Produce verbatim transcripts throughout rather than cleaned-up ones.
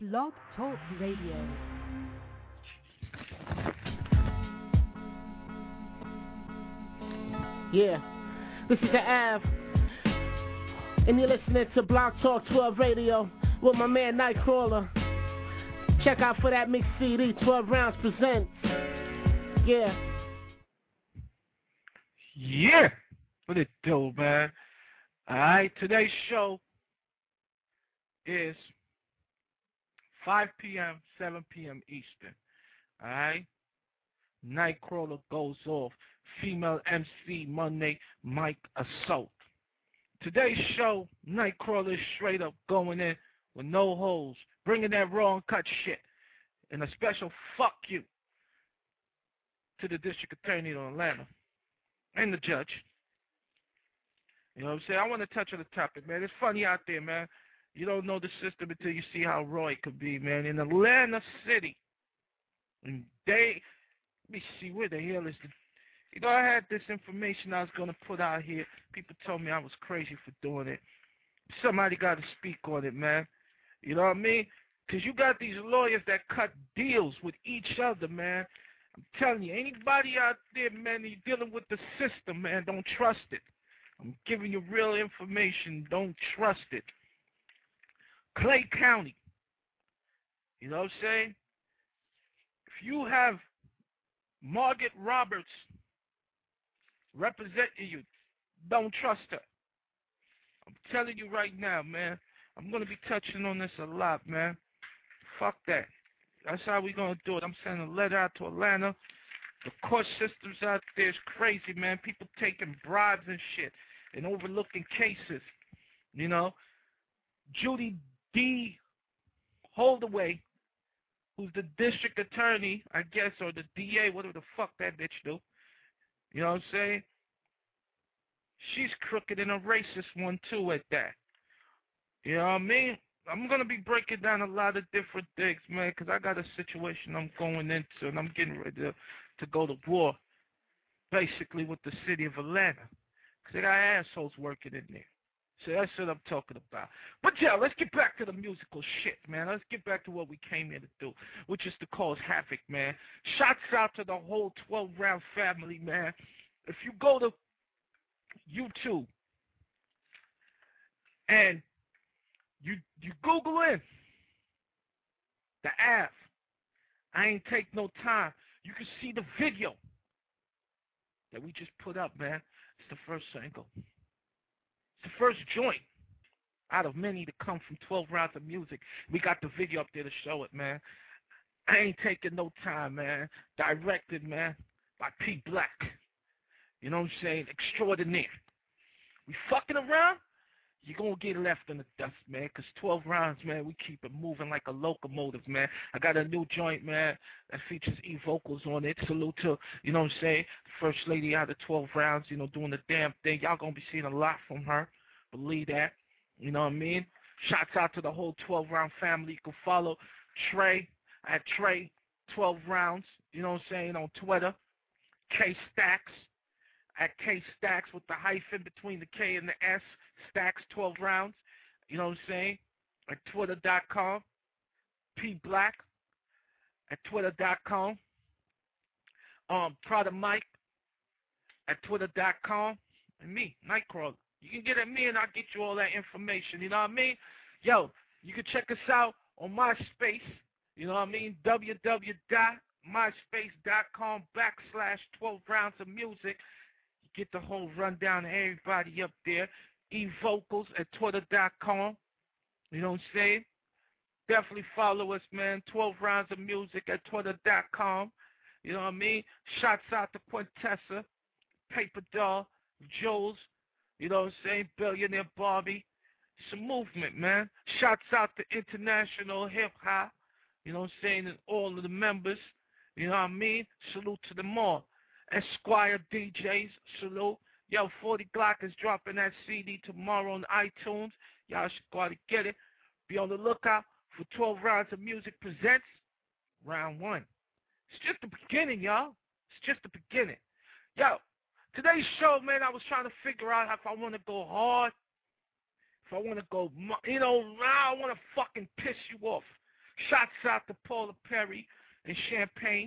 Blog Talk Radio. Yeah, this is the Av, and you're listening to Blog Talk twelve Radio with my man Nightcrawler. Check out for that mixed C D, twelve Rounds Presents. Yeah. Yeah, what it do, man? Alright, today's show is five p.m., seven p.m. Eastern. Alright? Nightcrawler goes off. Female M C Monday, Mike Assault. Today's show, Nightcrawler is straight up going in with no holes, bringing that raw and cut shit. And a special fuck you to the District Attorney of Atlanta and the judge. You know what I'm saying? I want to touch on the topic, man. It's funny out there, man. You don't know the system until you see how raw it could be, man. In Atlanta City, and they, let me see, where the hell is the, you know, I had this information I was going to put out here. People told me I was crazy for doing it. Somebody got to speak on it, man. You know what I mean? Because you got these lawyers that cut deals with each other, man. I'm telling you, anybody out there, man, you dealing with the system, man, don't trust it. I'm giving you real information. Don't trust it. Clay County. You know what I'm saying? If you have Margaret Roberts representing you, don't trust her. I'm telling you right now, man. I'm going to be touching on this a lot, man. Fuck that. That's how we're going to do it. I'm sending a letter out to Atlanta. The court systems out there is crazy, man. People taking bribes and shit and overlooking cases. You know, Judy D. Holdaway, who's the district attorney, I guess, or the D A, whatever the fuck that bitch do. You know what I'm saying? She's crooked and a racist one, too, at that. You know what I mean? I'm going to be breaking down a lot of different things, man, because I got a situation I'm going into, and I'm getting ready to, to go to war, basically, with the city of Atlanta, because they got assholes working in there. So that's what I'm talking about. But, yeah, let's get back to the musical shit, man. Let's get back to what we came here to do, which is to cause havoc, man. Shots out to the whole twelve-round family, man. If you go to YouTube and You you Google in the Av. I ain't take no time. You can see the video that we just put up, man. It's the first single. It's the first joint out of many to come from twelve Rounds of Music. We got the video up there to show it, man. I ain't taking no time, man. Directed, man, by P Black. You know what I'm saying? Extraordinaire. We fucking around? You're going to get left in the dust, man, because twelve rounds, man, we keep it moving like a locomotive, man. I got a new joint, man, that features E-Vocals on it. Salute to, you know what I'm saying, First Lady out of twelve rounds, you know, doing the damn thing. Y'all going to be seeing a lot from her. Believe that. You know what I mean? Shouts out to the whole twelve-round family. You can follow Trey at Trey twelve rounds, you know what I'm saying, on Twitter. K Stacks at K Stacks with the hyphen between the K and the S. Stacks twelve rounds, you know what I'm saying, at twitter dot com. P Black at twitter dot com. Um, Prada Mike at twitter dot com. And me, Nightcrawler. You can get at me and I'll get you all that information, you know what I mean? Yo, you can check us out on MySpace, you know what I mean? w w w dot myspace dot com backslash twelve rounds of music. You get the whole rundown of everybody up there. E-Vocals at twitter dot com. You know what I'm saying? Definitely follow us, man. twelve rounds of music at twitter dot com. You know what I mean? Shots out to Quintessa, Paper Doll, Jules. You know what I'm saying? Billionaire Barbie. It's a movement, man. Shots out to International Hip Hop. You know what I'm saying? And all of the members. You know what I mean? Salute to them all. Esquire D Js, salute. Yo, forty Glock is dropping that C D tomorrow on iTunes. Y'all should go out and get it. Be on the lookout for twelve Rounds of Music Presents Round one. It's just the beginning, y'all. It's just the beginning. Yo, today's show, man, I was trying to figure out if I want to go hard, if I want to go, you know, I want to fucking piss you off. Shots out to Paula Perry and Champagne.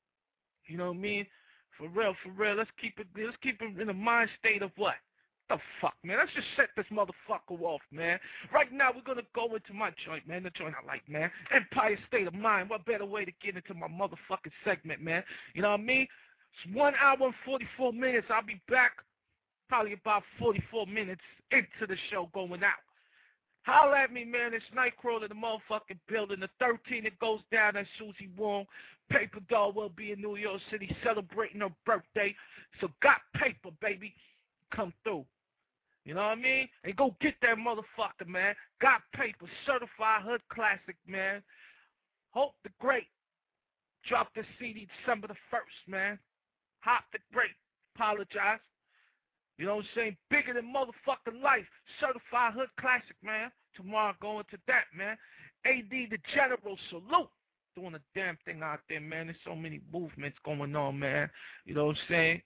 You know what I mean? For real, for real. Let's keep it. Let's keep it in the mind state of what? The fuck, man. Let's just set this motherfucker off, man. Right now, we're gonna go into my joint, man. The joint I like, man. Empire State of Mind. What better way to get into my motherfucking segment, man? You know what I mean? It's one hour and forty-four minutes. I'll be back probably about forty-four minutes into the show going out. Holla at me, man. It's Nightcrawler in the motherfucking building. The thirteenth, it goes down at Susie Wong. Paper Doll will be in New York City celebrating her birthday. So got paper, baby. Come through. You know what I mean? And go get that motherfucker, man. Got paper. Certified Hood Classic, man. Hope the Great dropped the C D December the first, man. Hop the Great. Apologize. You know what I'm saying? Bigger than motherfucking life. Certified Hood Classic, man. Tomorrow going to that, man. A D the General, salute. Doing a damn thing out there, man. There's so many movements going on, man. You know what I'm saying?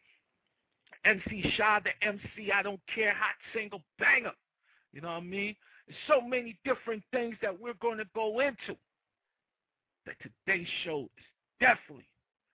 M C Shy, the M C, I don't care, hot single banger. You know what I mean? There's so many different things that we're going to go into. That today's show is definitely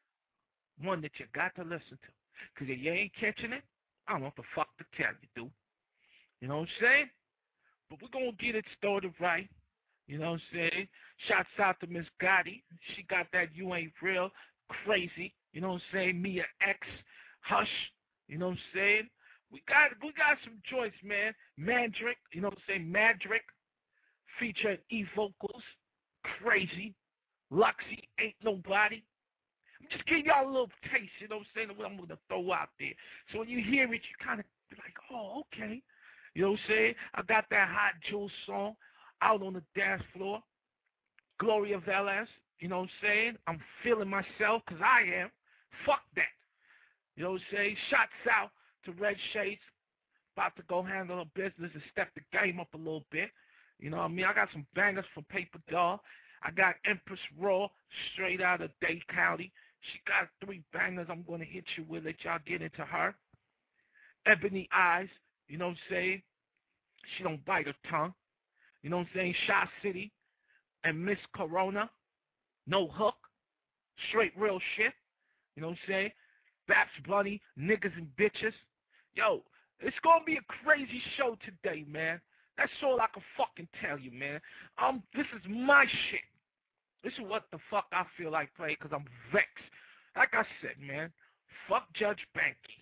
one that you got to listen to. Because if you ain't catching it, I don't know what the fuck to tell you, dude. You know what I'm saying? But we're going to get it started right. You know what I'm saying? Shouts out to Miss Gotti. She got that You Ain't Real, crazy. You know what I'm saying? Mia X, Hush. You know what I'm saying? We got we got some joints, man. Mandrick, you know what I'm saying? Mandrick, featuring E-Vocals, crazy. Luxy, Ain't Nobody. I'm just giving y'all a little taste, you know what I'm saying, of what I'm going to throw out there. So when you hear it, you kind of be like, oh, okay. You know what I'm saying? I got that Hot Jules song, Out on the Dance Floor. Gloria Velez, you know what I'm saying? I'm feeling myself because I am. Fuck that. You know what I'm saying? Shots out to Red Shades. About to go handle her business and step the game up a little bit. You know what I mean? I got some bangers from Paper Doll. I got Empress Raw, straight out of Dade County. She got three bangers I'm going to hit you with. Let y'all get into her. Ebony Eyes, you know what I'm saying? She don't bite her tongue. You know what I'm saying? Shy City and Miss Corona. No hook. Straight real shit. You know what I'm saying? Baps Bunny, niggas and bitches. Yo, it's going to be a crazy show today, man. That's all I can fucking tell you, man. Um, this is my shit. This is what the fuck I feel like playing because I'm vexed. Like I said, man, fuck Judge Banky.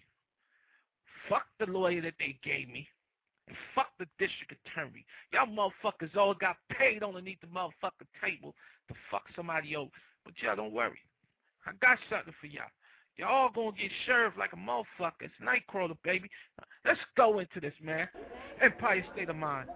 Fuck the lawyer that they gave me. And fuck the district attorney. Y'all motherfuckers all got paid underneath the motherfucking table to fuck somebody else. But y'all don't worry. I got something for y'all. Y'all all gonna get served like a motherfucker. It's Nightcrawler, baby. Let's go into this, man. Empire State of Mind.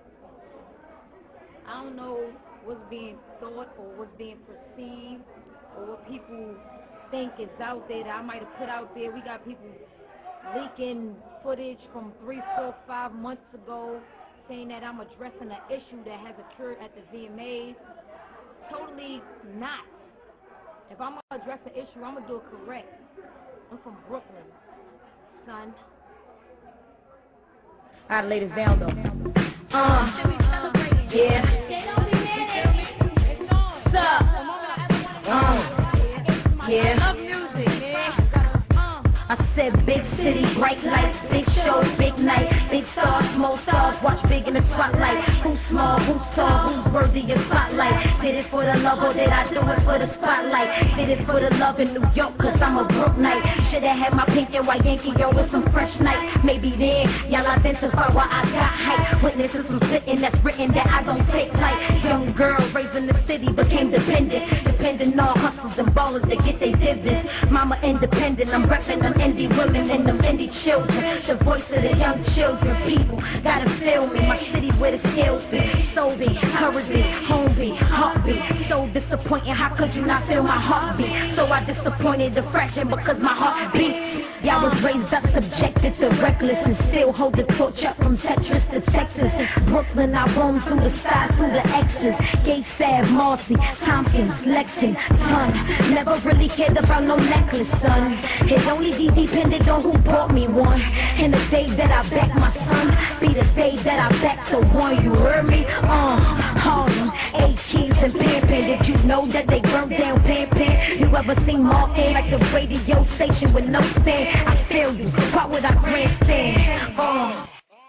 I don't know what's being thought or what's being perceived or what people think is out there that I might have put out there. We got people leaking footage from three, four, five months ago saying that I'm addressing an issue that has occurred at the V M As. Totally not. If I'm gonna address an issue, I'm gonna do it correct. I'm from Brooklyn, son. I'll lay this down, though. Uh, yeah. What's up? Uh, yeah. I love music, man. I said big city, bright lights, big show, big night, big stars, small stars, watch big in the spotlight. Who's small, who's tall, who's worthy of spotlight? Did it for the love or did I do it for the spotlight? Did it for the love in New York, cause I'm a broke night. Should've had my pink and white Yankee yo with some fresh night. Maybe then, y'all identify why I got hype. Witnesses some sitting that's written that I don't take light. Young girl raised in the city became dependent. Depending on hustles and ballers that get they dividends. Mama independent, I'm repping them indie women and them indie children. The voice of the young children, people gotta feel me. My city where the skills be. So be, courage be, home be, heartbeat. So disappointing, how could you not feel my heartbeat? So I disappointed the fraction because my heart beats. Y'all was raised up, subjected to reckless, and still hold the torch up from Tetris to Texas. Brooklyn, I roam through the skies, through the X's. Gay, Sav, Marcy, Tompkins, Lexus. Listen, son, never really cared about no necklace, son. It only depended on who bought me one. And the day that I back my son be the day that I back the one. You heard me? Uh, Harlem, A-Keys and Pan Pan. Did you know that they burned down Pan Pan? You ever seen Martin like the radio station with no stand? I feel you. Why would I grandstand? Uh.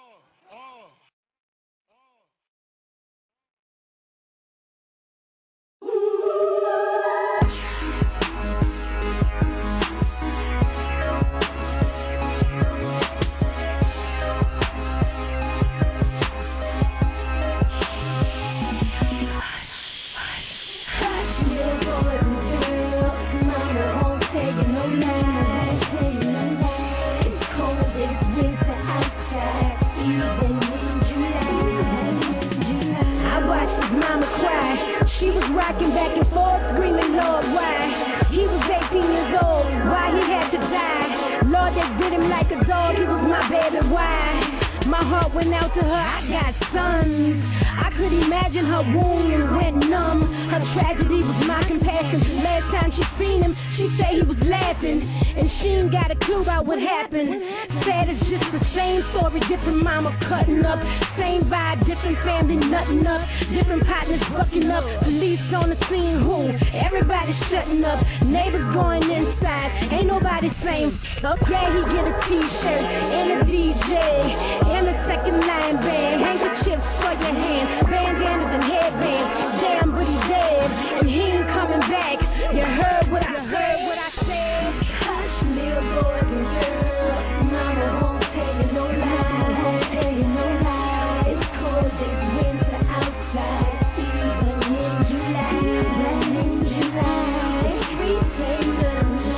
Rocking back and forth, screaming, Lord, why? He was eighteen years old, why he had to die? Lord, they did him like a dog, he was my baby, why? My heart went out to her, I got sons. I could imagine her wound went numb. Her tragedy was my compassion. Last time she seen him, she said he was laughing. And she ain't got a clue about what happened. Said it's just the same story, different mama cutting up. Same vibe, different family nutting up. Different partners bucking up. Police on the scene, who? Everybody shutting up. Neighbors going inside, ain't nobody saying up. Yeah, he get a t-shirt and a D J and a second line band. Handkerchiefs for your hands, bandanas and headbands. Damn, but he's dead and he ain't coming back. You heard what I heard, what I said. Hush, little boys and girls, mama won't tell you no lie, won't tell you no lie. It's cold as winter outside, even in July, even in July. It's freezing the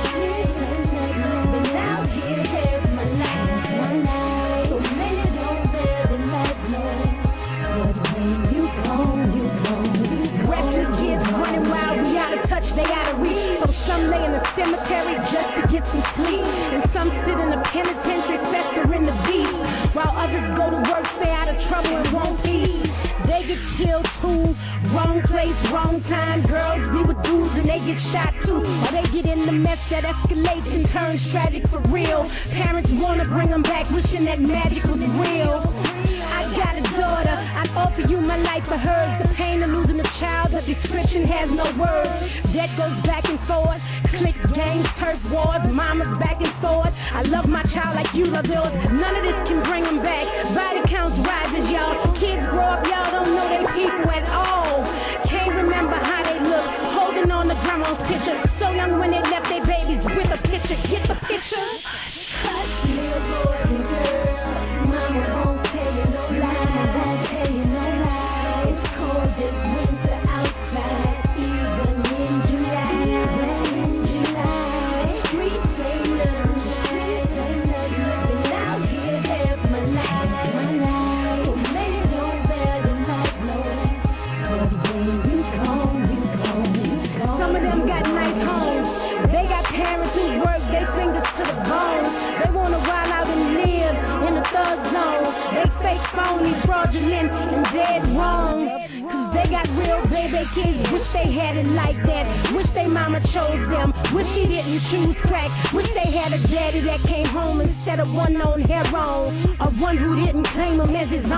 night, but now here there's my life, one night. So many don't bear the night, no. But when you come, you come. Restless kids running wild, we out of touch, they out of reach. So some lay in the cemetery just to get some sleep, and some sit in the penitentiary festering the beast, while others go to work, stay out of trouble and won't eat. They get killed too, wrong place, wrong time. Girls be with dudes and they get shot too, or they get in the mess that escalates and turns tragic for real. Parents wanna bring them back, wishing that magic was real. I got a daughter, I'd offer you my life for hers. The pain of losing a child, the description has no words. Death goes back and forth, click gangs, turf wars, mamas back and forth. I love my child like you love yours. None of this can bring them back. Body counts rises, y'all. Kids grow up, y'all don't know they people at all. Can't remember how they look, holding on the grandma's picture. So young when they left their babies with a picture. Get the picture? Hush, little boys and girls, mama won't tell you no lie, won't tell you no lie. It's cold as winter outside, even in July, even in July. Streets ain't nothing, streets ain't nothing. Been out here half my life, my life. So many don't bear the night, no. But when you come, you come, you come. Some of them got nice homes. They got parents who work their fingers to the bone. They wanna wild out and live in the thug zone. They fake, phony, fraudulent, and dead wrong. Cause they got real baby kids, wish they had it like that. Wish they mama chose them, wish she didn't choose crack. Wish they had a daddy that came home instead of one on heroin, or one who didn't claim him as his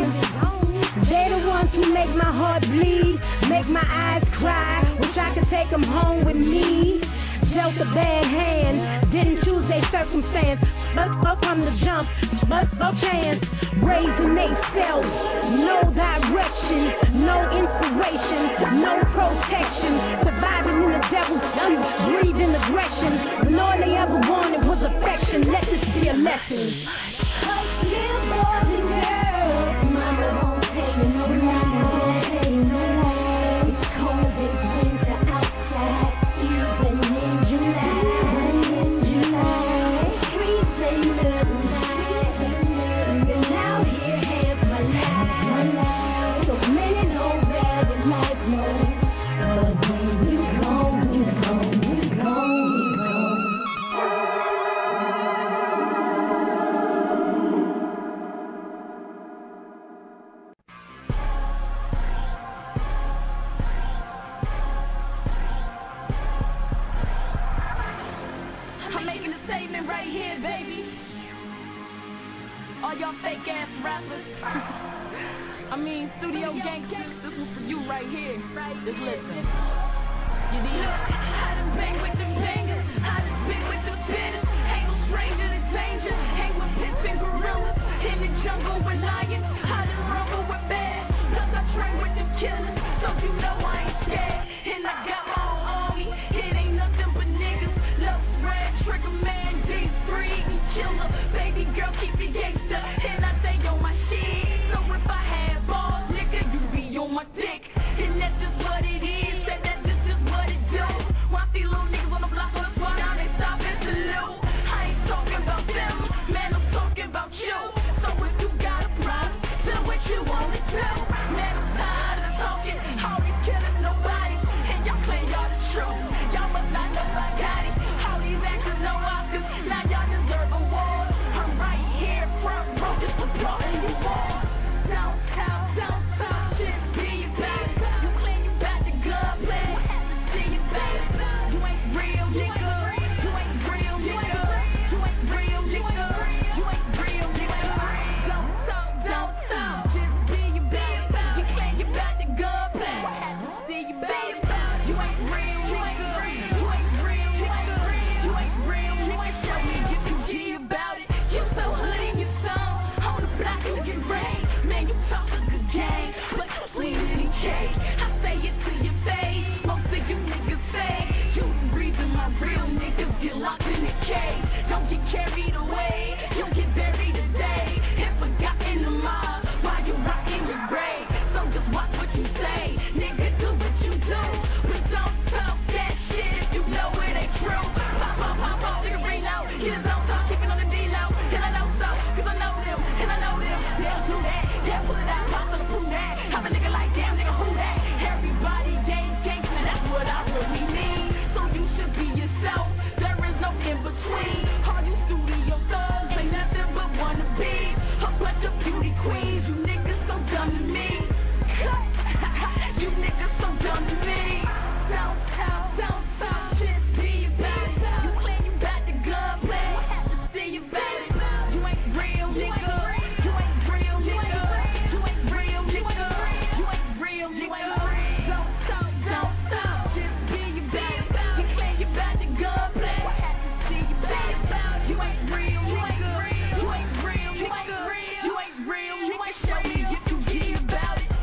own. They're the ones who make my heart bleed, make my eyes cry. Wish I could take them home with me. Dealt a bad hand, didn't choose their circumstance, but up from the jump, but a chance. Raising they self, no direction, no inspiration, no protection. Surviving in the devil's gun, breathing aggression. When all they ever wanted was affection. Let this be a lesson. Hush, little boys and girls, mama won't tell you no lie, won't tell you no lie. It's cold as winter outside, even in July, in July. Streets ain't nothing, been out here half my life, my life. So many don't bear the life, no. But when you come, you come, you come, you come. stand right here, baby. All y'all fake ass rappers. I mean, studio gangsters. This was for you right here. Just listen. You need Look, I done bang with the bangers. I done spit with the spitters. Ain't no stranger to danger. Hang with pits and gorillas. In the jungle with lions. I done rumble with bears. Plus I train with the killers. So you know I ain't scared. And I got my own army. It ain't nothing but niggas. Love red, trigger man, D three, and killer. Baby girl, keep it gangster. And I stay on my shit. So if I had balls, nigga, you be on my dick. And that's just what it is. That that's just, just what it do. When I see little niggas on the block on the spot, down they stop and salute. I ain't talking about them, man, I'm talking about you. So if you got a problem, tell what you wanna do. Man, I'm tired of talking, all these killers, nobody. And y'all claim y'all the truth. Y'all must not know I got it. All these actors, no Oscars, now y'all deserve awards. I'm right here, front row, just applauding you all. Don't talk, don't talk, just be about it. You claim you got the gunplay, I have to see you, baby. You ain't real, nigga. You ain't real, nigga. You ain't real, nigga. You ain't real, nigga. Don't talk, don't talk, just be about it. You claim you got the gunplay, I have to see you, baby. You ain't real, nigga. You ain't real, nigga. You ain't real, nigga. Show me if you G about it. You so hood in your song, on the block and get rain. Man, you talk a good game, but you sleep in any cage. I say it to your face, most of you niggas say you the reason my real niggas get locked in the cage. Don't get carried away, you'll get buried today and forgotten the mob while you rockin' your grave. So just watch what you say, nigga, do what you do, but don't talk that shit if you know it ain't true. Pop, pop, pop, pop, nigga, bring out, get his own talk, keep it on the D-low, and I know so, cause I know them, and I know them, they'll do that, they'll pull it out, pop to the prove that, I'm a nigga like damn, nigga, who that? Everybody gang gangsta, that's what I really mean, so you should be yourself, there is no in between, all you studio thugs ain't nothing but wanna be, a bunch of beauty queens, you niggas so dumb to me, cut, you niggas so dumb to me, don't talk, don't talk, just be about it, you claim you got the gunplay, I have to see you, baby, you ain't real, nigga, you ain't real, nigga, you ain't real, nigga, you ain't real, nigga, don't talk, don't talk, just be about it, you claim you got the gunplay, I have to see you, baby, you ain't real, nigga, you ain't real, nigga, you ain't real, nigga, show me if you G about it.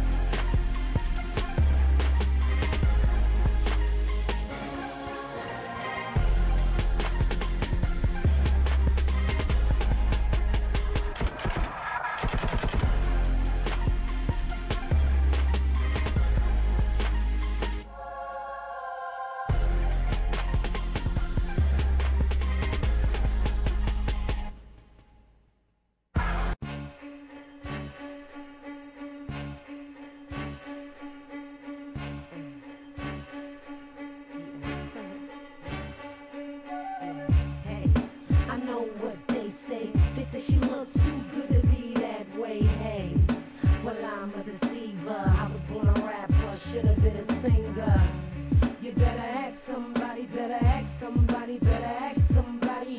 I know what they say. They say she looks too good to be that way. Hey, well I'm a deceiver. I was born a rapper, should have been a singer. You better ask somebody, better ask somebody, better ask somebody.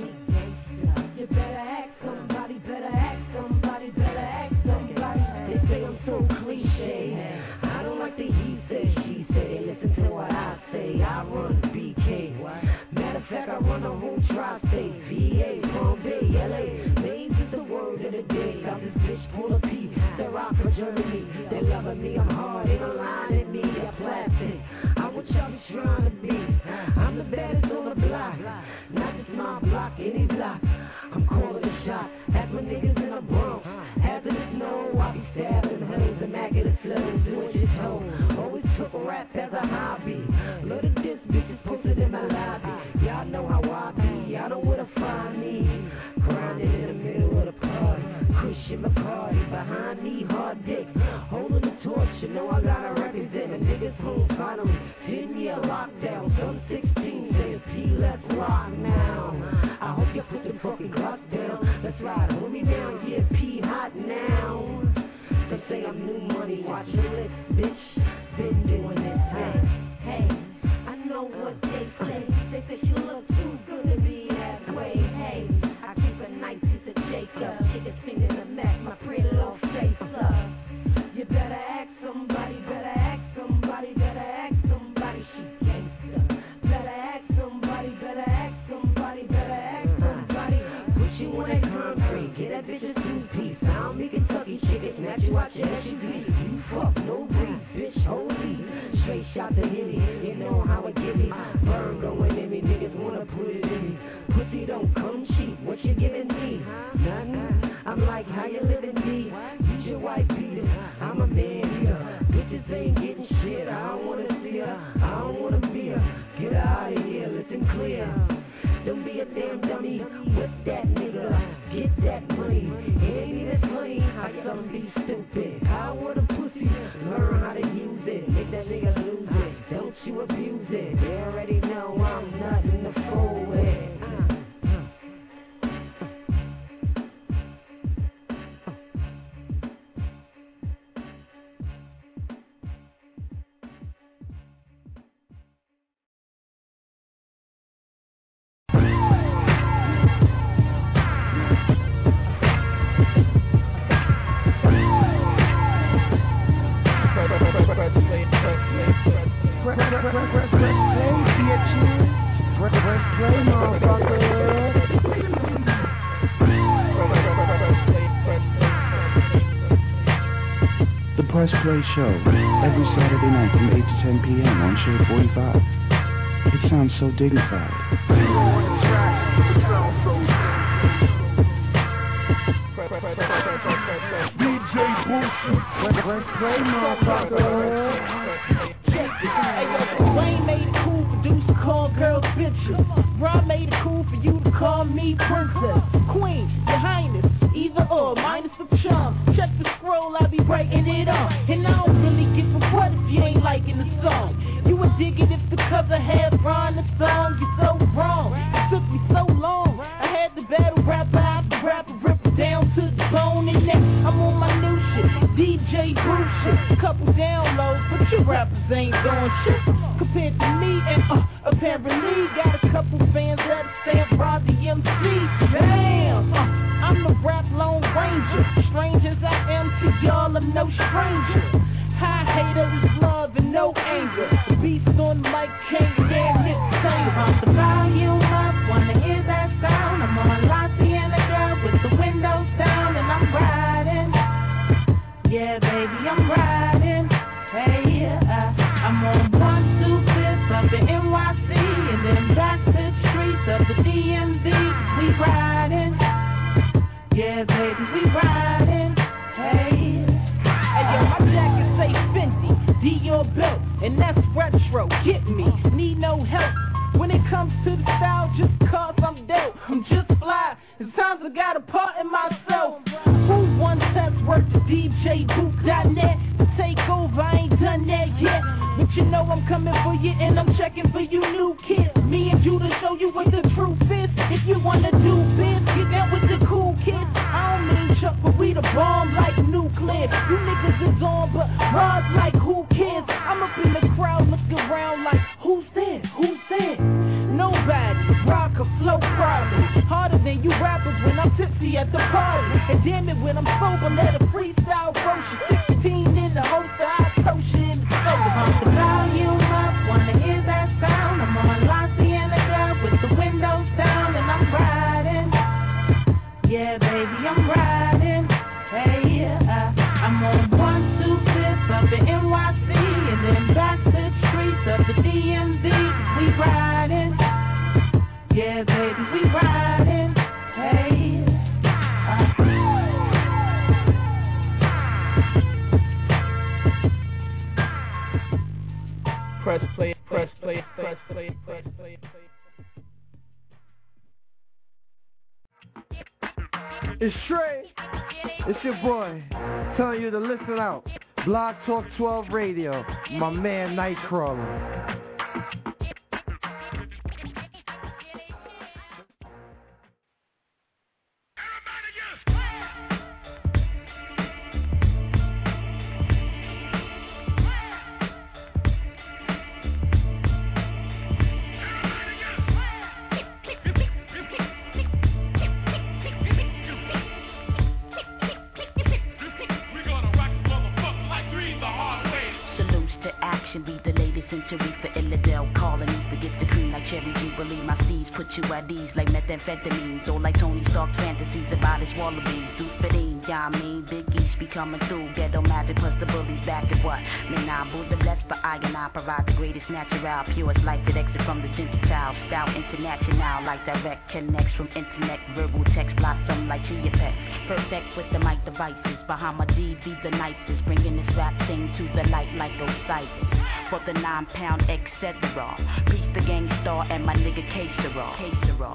You better ask somebody, better ask somebody, better ask somebody. They say I'm so cliche. I don't like the he say, she say. Listen to what I say. I run B K. Matter of fact, I run the whole tri-state. V A, Palm Bay, L A. Maze is the word of the day. I'm this bitch full of P. They rock for Germany. They loving me. I'm hard in a line at me. I'm plastic. I'm what y'all be trying to be. I'm the baddest on the block. Not just my block, any block. I'm calling a shot. At my niggas in the Bronx. After the snow, I be stabbing hoes and macking the slugs. Doing shit hoe. Always took rap as a hobby. Look at this bitches posted in my lobby. Y'all know how I be. Y'all know where to find me. Grinding in the middle of the party. Christian McCarty behind me, hard dick. Holding the torch, you know I gotta represent. A niggas home finally. Ten year lockdown. Some sixteen says P, let's rock now. I hope you put the fucking clock down. Let's ride, hold me down, yeah, P hot now. They say I'm new money, watch your lips, bitch. Been doing this, hey, hey. I know what they say. They say she looks too good to be that way. out the Henny. You know how I get it. Burn going in me, niggas wanna put it in me. Pussy don't come cheap, what you giving me? Nothing. I'm like, how you living me? Use your white beater, I'm a man eater. Bitches ain't getting shit, I don't wanna see her. I don't wanna be her. Get her out of here, listen clear. Don't be a damn dummy, whip that nigga, get that money. It ain't even funny how some be stupid. I want a pussy, learn how to use it. Make that nigga lose it, don't you abuse it. They already know I'm not in the forehead. The Press Play Show, every Saturday night from eight to ten p.m. on Shade forty-five. It sounds so dignified. D J Boosie. Press Play, motherfucker. Hey, yo, Wayne made it cool for dudes to call girls bitches. Rob made it cool for you to call me princess. Queen, your highness, either or, minus the charm. Check the scroll, I be writing it on. And I don't really give a what if you ain't liking the song. You would dig it if the cover had Ron the song. You're so wrong, it took me so long. I had to battle rapper after rapper, rip it down to the bone. And now I'm on my new shit, D J Boo shit. Couple downloads, but you rappers ain't doing shit compared to me. And uh, apparently got a couple fans that stand Rob the M C. Damn, uh, I'm the rap Lone Ranger. Strange as I am to y'all, I'm no stranger. High haters, love and no anger. Beast on the mic, can't damn hit the same. Pump the volume up, wanna hear that sound. I'm on Laciana girl with the windows down, and I'm riding. Yeah, baby, I'm riding. Hey, yeah, I'm on one, two, fifth up in N Y C, and then back to the streets of the D M V. We riding. Yeah, baby, we riding. Hey, hey, yo, my jacket say Fendi, Dior belt, and that's retro. Get me, need no help. When it comes to the style, just cause I'm dope, I'm just fly. At times I got a part in myself. Who won test work to D J Book dot net to take over? I ain't done that yet, but you know I'm coming for you and I'm checking for you new kids. Me and you to show you what the truth is. If you wanna do biz, get down with the cool kids. I don't mean Chuck, but we the bomb like nuclear. You niggas is on, but Rod's like who cares? I'm up in the crowd looking around like who's there? Who's there? Nobody. Rock a flow problem. Harder than you rappers when I'm tipsy at the party. And damn it, when I'm sober, let a freestyle roast. sixteen in the holster, I toast you in the soda. Pump the volume up, wanna hear that sound. I'm on Laciana girl with the windows down, and I'm riding. Yeah, baby, I'm riding. Hey, yeah, I'm on one, two, fifth up in N Y C, and then back to the streets of the D M V. We riding. Yeah, baby, we riding. Hey, uh. Press play, press play, press play, press play. It's Trey. It's your boy. Telling you to listen out. Blog Talk twelve Radio. My man Nightcrawler. Be the latest century the Illidale colonies to get the cream like Cherry Jubilee. My steeds put you at ease like methamphetamines, or like Tony Stark's fantasies about his wallabies. Do spitting, yeah, I mean, Big East be coming through. Ghetto magic plus the bullies back at what? Then I boo the left, but I and I provide the greatest natural, purest life that exit from the Gentile. Style international, like direct connects from internet, verbal text blossom like chia pet. Perfect with the mic devices, behind my D V the nicest, bringing this rap thing to the light like Osiris. For the nine pound et cetera. Peace the gang star and my nigga K-Sera. K-Sera.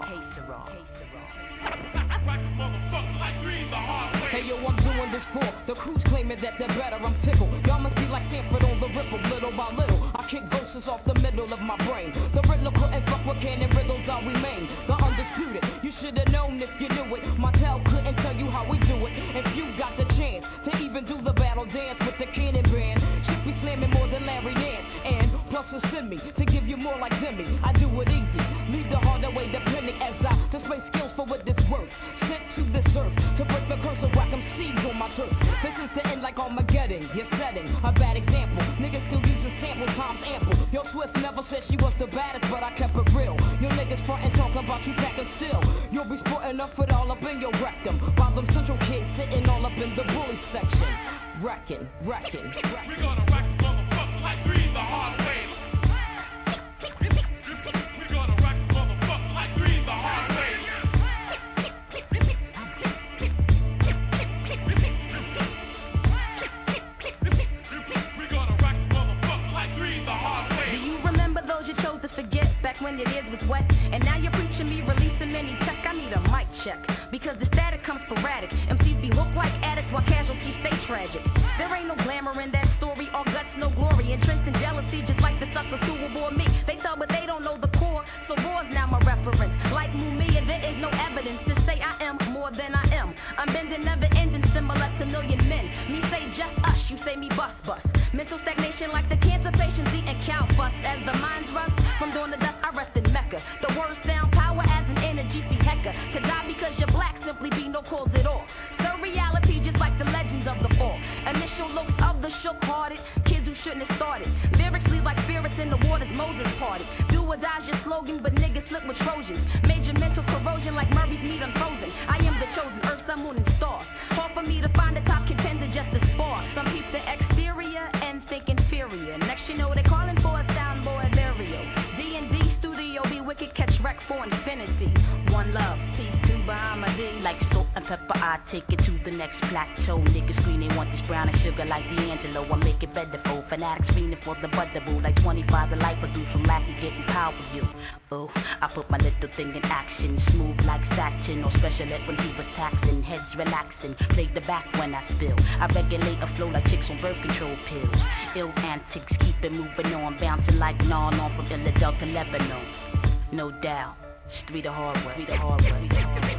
Hey yo, I'm doing this for the crews claiming that they're better, I'm tickled. Y'all must be like Stanford on the ripple, little by little. I kick ghosts off the middle of my brain. The riddle couldn't fuck with cannon riddles, I'll remain the undisputed. You should've known if you knew it. My tell couldn't tell you how we do it. If you got the chance to even do the battle dance with the cannon band, should be slamming more than Larry Nance. And plus a send me to give you more like Zimmy. I do it easy, leave the harder way depending as I display skills for what this worth. Sent to this earth to break the curse of whack 'em seeds on my turf. This is the end like Armageddon. You're setting a bad example. Niggas still using sample times ample. Yo, Swiss never said she was the baddest, but I kept it real. Your niggas frontin' talking about you packing still. You'll be sporting up with all up in your rectum, while them central kids sitting all up in the bully section. Wrecking, wrecking, wrecking. We're gonna wreck the motherfucker like Green the hard way. We're gonna wreck the motherfucker like Green the hard way. Back when your ears was wet, and now you're preaching me releasing any tech. I need a mic check, because the static comes sporadic. M Cs be hooked like addicts while casualties stay tragic. There ain't no glamour in that story, all guts, no glory. Entrenched in jealousy, just like the suckers who abhor me. They tell, but they don't know the core, so war's now my reference. Like Mumia, there is no evidence to say I am more than I am. I'm bending, never ending, similar to million men. Me say just us, you say me bust bust. Mental stagnation like the cancer patients eating cow fuss. As the minds rust from doing the dust, I rest in Mecca. The words sound power as an energy see hecker. To die because you're black simply be no cause at all. So reality just like the legends of the fall. Initial looks of the shook-hearted kids who shouldn't have started. Lyrically like spirits in the waters Moses parted. Do or die's your slogan, but niggas slip with Trojans. Major mental corrosion like Murray's meat unfrozen. I am the chosen earth, sun, moon, and stars. Hard for me to find a top contender just to spar. Some keep the exterior and think inferior. Next you know they're calling for a soundboard burial. D and D studio be wicked, catch wreck for infinity. One love, peace to Bahama-D. Like salt and pepper, I take it to the next plateau. Niggas scream they want this brown and sugar like D'Angelo. I make it better for fanatics screaming for the butterball. Like twenty-five the life produce from lack of getting power you. Oh, I put my little thing in action. Smooth like satin or special ed when he was taxing. Heads relaxing, play the back when I spill. I regulate a flow like chicks on birth control pills. Ill antics, keep it moving on. Bouncing like non on from Philadelphia to Lebanon. No doubt, it's three the hard way, three the hard way, three the hard way.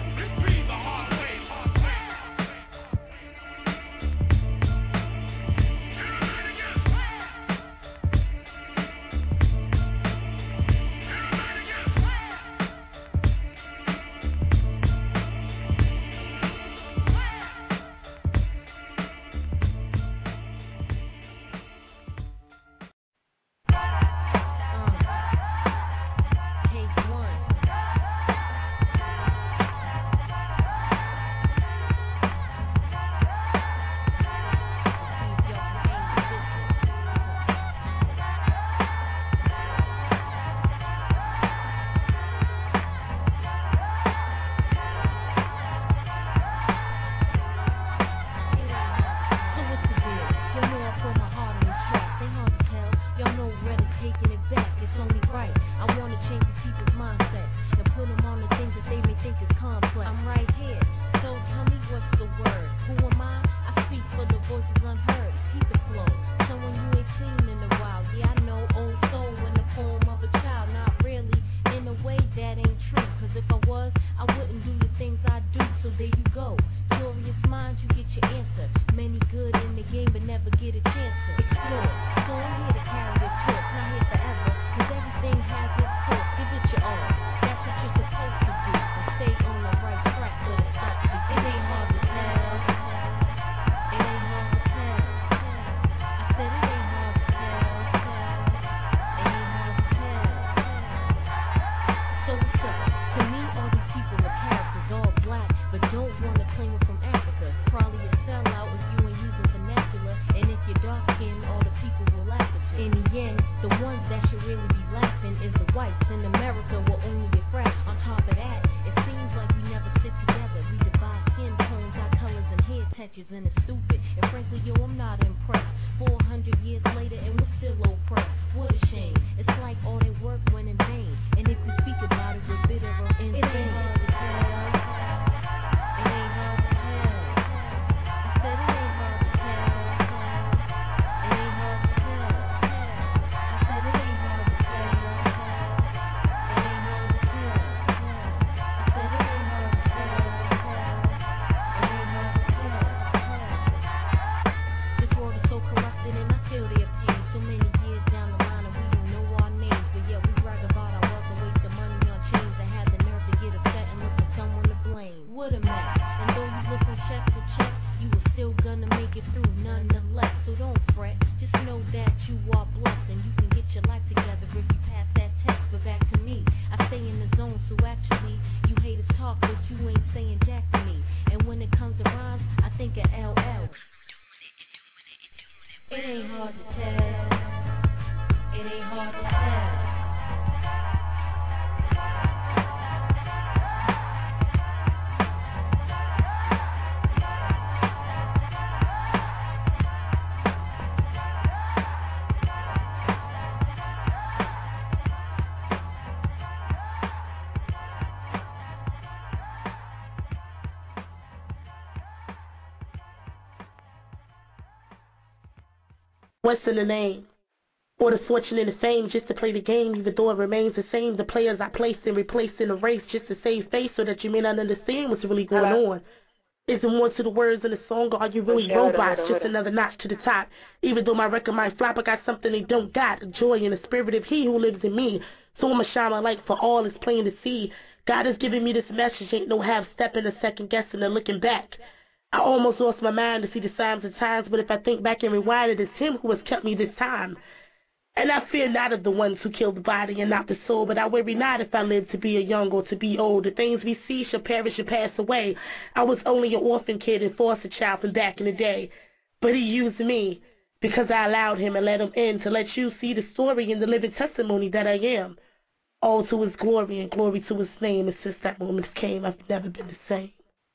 What's in the name? Or the fortune and the fame just to play the game, even though it remains the same. The players I placed and replaced in the race just to save face so that you may not understand what's really going Hello. on. Is it more to the words in the song, or are you really Hold robots, on, just another notch to the top? Even though my record might flop, I got something they don't got, a joy and the spirit of he who lives in me. So I'ma shine my light for all is plain to see. God has given me this message, ain't no half-stepping or second-guessing or looking back. I almost lost my mind to see the signs of times, but if I think back and rewind, it is him who has kept me this time. And I fear not of the ones who kill the body and not the soul, but I worry not if I live to be a young or to be old. The things we see shall perish and pass away. I was only an orphan kid and foster child from back in the day, but he used me because I allowed him and let him in to let you see the story and the living testimony that I am. All to his glory and glory to his name, and since that moment came, I've never been the same.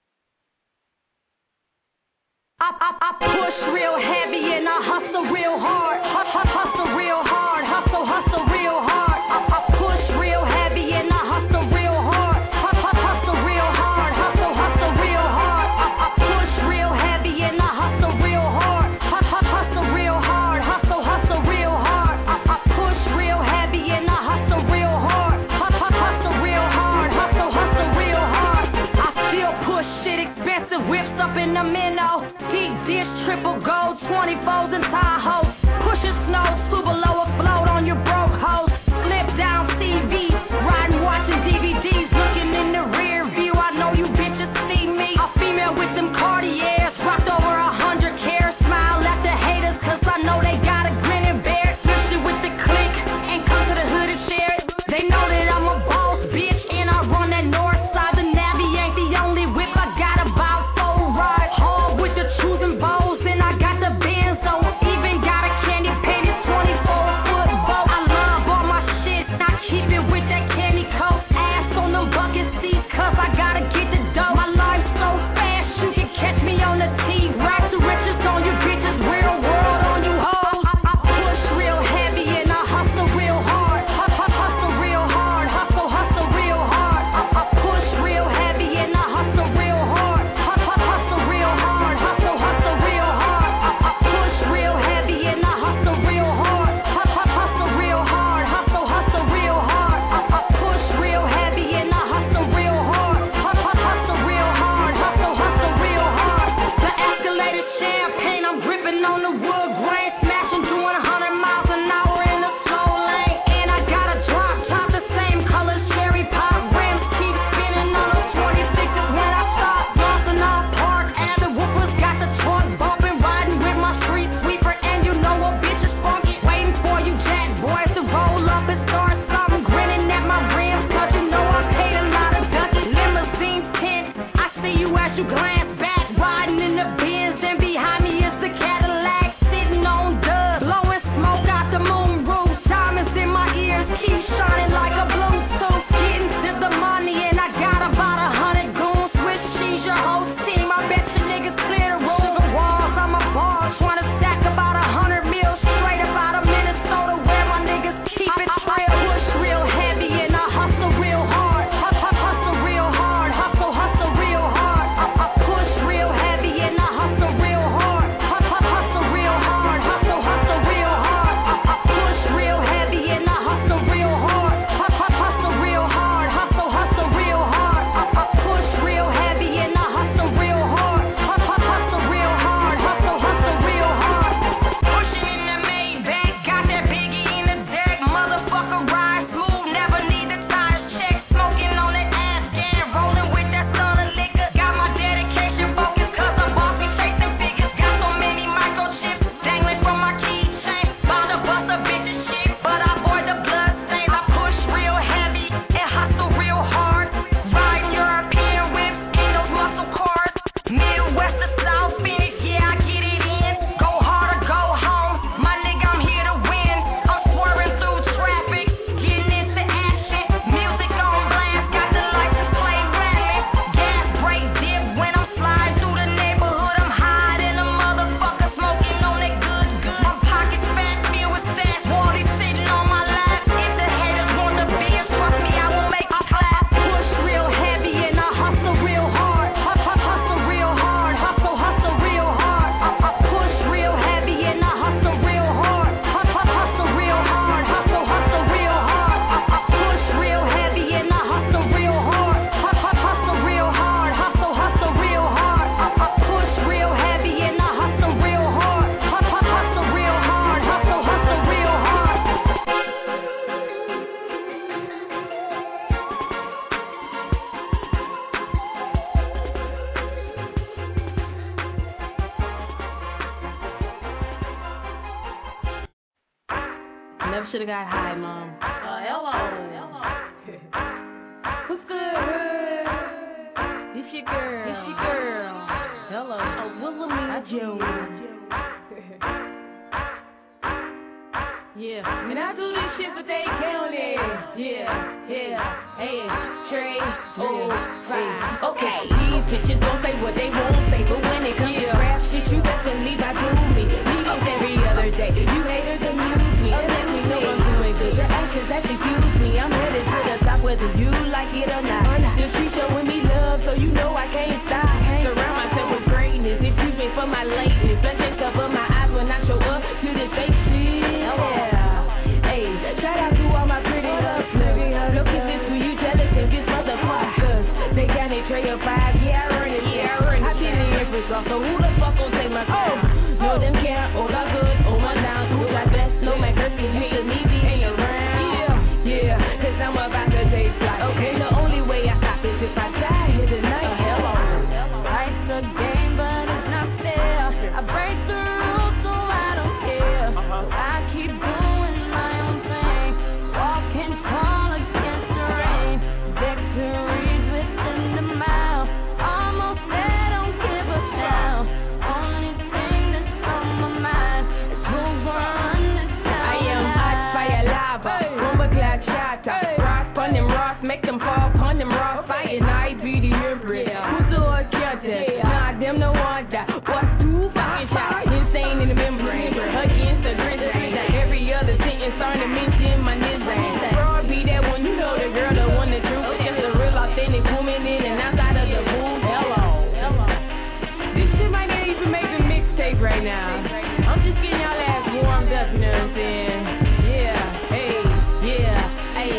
I, I, I push real heavy and I hustle real hard. Hustle, hustle real hard. Hustle, hustle real hard. I, I push real heavy and I hustle real hard. Hustle, hustle real hard. Hustle, hustle real hard. I, I push real heavy and I hustle real hard. Hustle, hustle real hard. Hustle, hustle real hard. I, I push real heavy and I hustle real hard. Hustle, hustle real hard. Hustle, hustle real hard. I still push shit expensive whips up in the minnow. Dish, triple gold, twenty-fours and Tahoe. Pushing snow, should've got high, Mom. Uh, hello. What's good? It's your girl. It's your girl. Hello. Oh, Wilhelmina Jones. Yeah, and I do this shit for Dade County. Yeah, yeah, hey, Trey, oh, five. Okay, these bitches don't say what they won't say, but when it comes yeah. to rap shit, you better leave I do me. Leave us every other day. You haters amuse me. Let me know I'm doing good. Your actions that confuse me. I'm headed to the top whether you like it or not. The street showing me love, so you know I can't stop. Surround myself with greatness. Excuse me for my lateness. Blessings cover my eyes when I show up to this fake shit. Shout out to all my pretty hustlers. No kisses for you jealous and this motherfuckers. They got a tray of five, yeah, I earn it, yeah, I earn it. I did the average off, so who the fuck gon' take my time? No, them can't, oh, got good, oh, my down. Who got best, no, my girthy, you to me, be hang around. Yeah, yeah, cause I'm about to take flight. Okay, the only way I stop is if I die here tonight. Uh, hello. Life's a game, but it's not fair. I break the rules, so I don't care. I keep doing make them fall upon them raw fire, and I be the empress. Who's the Lord Captain? Nah, them no one that. What's too fucking shot? Insane in the membrane. Against the grizzly. Every other sentence starting to mention my nizzle. Fraud be that one, you know the girl, the one, the truth. Just a real authentic woman in and outside of the booth. Hello. Hello. This shit might not even make a mixtape right now. I'm just getting y'all ass warmed up, you know what I'm saying? Yeah, hey, yeah, hey.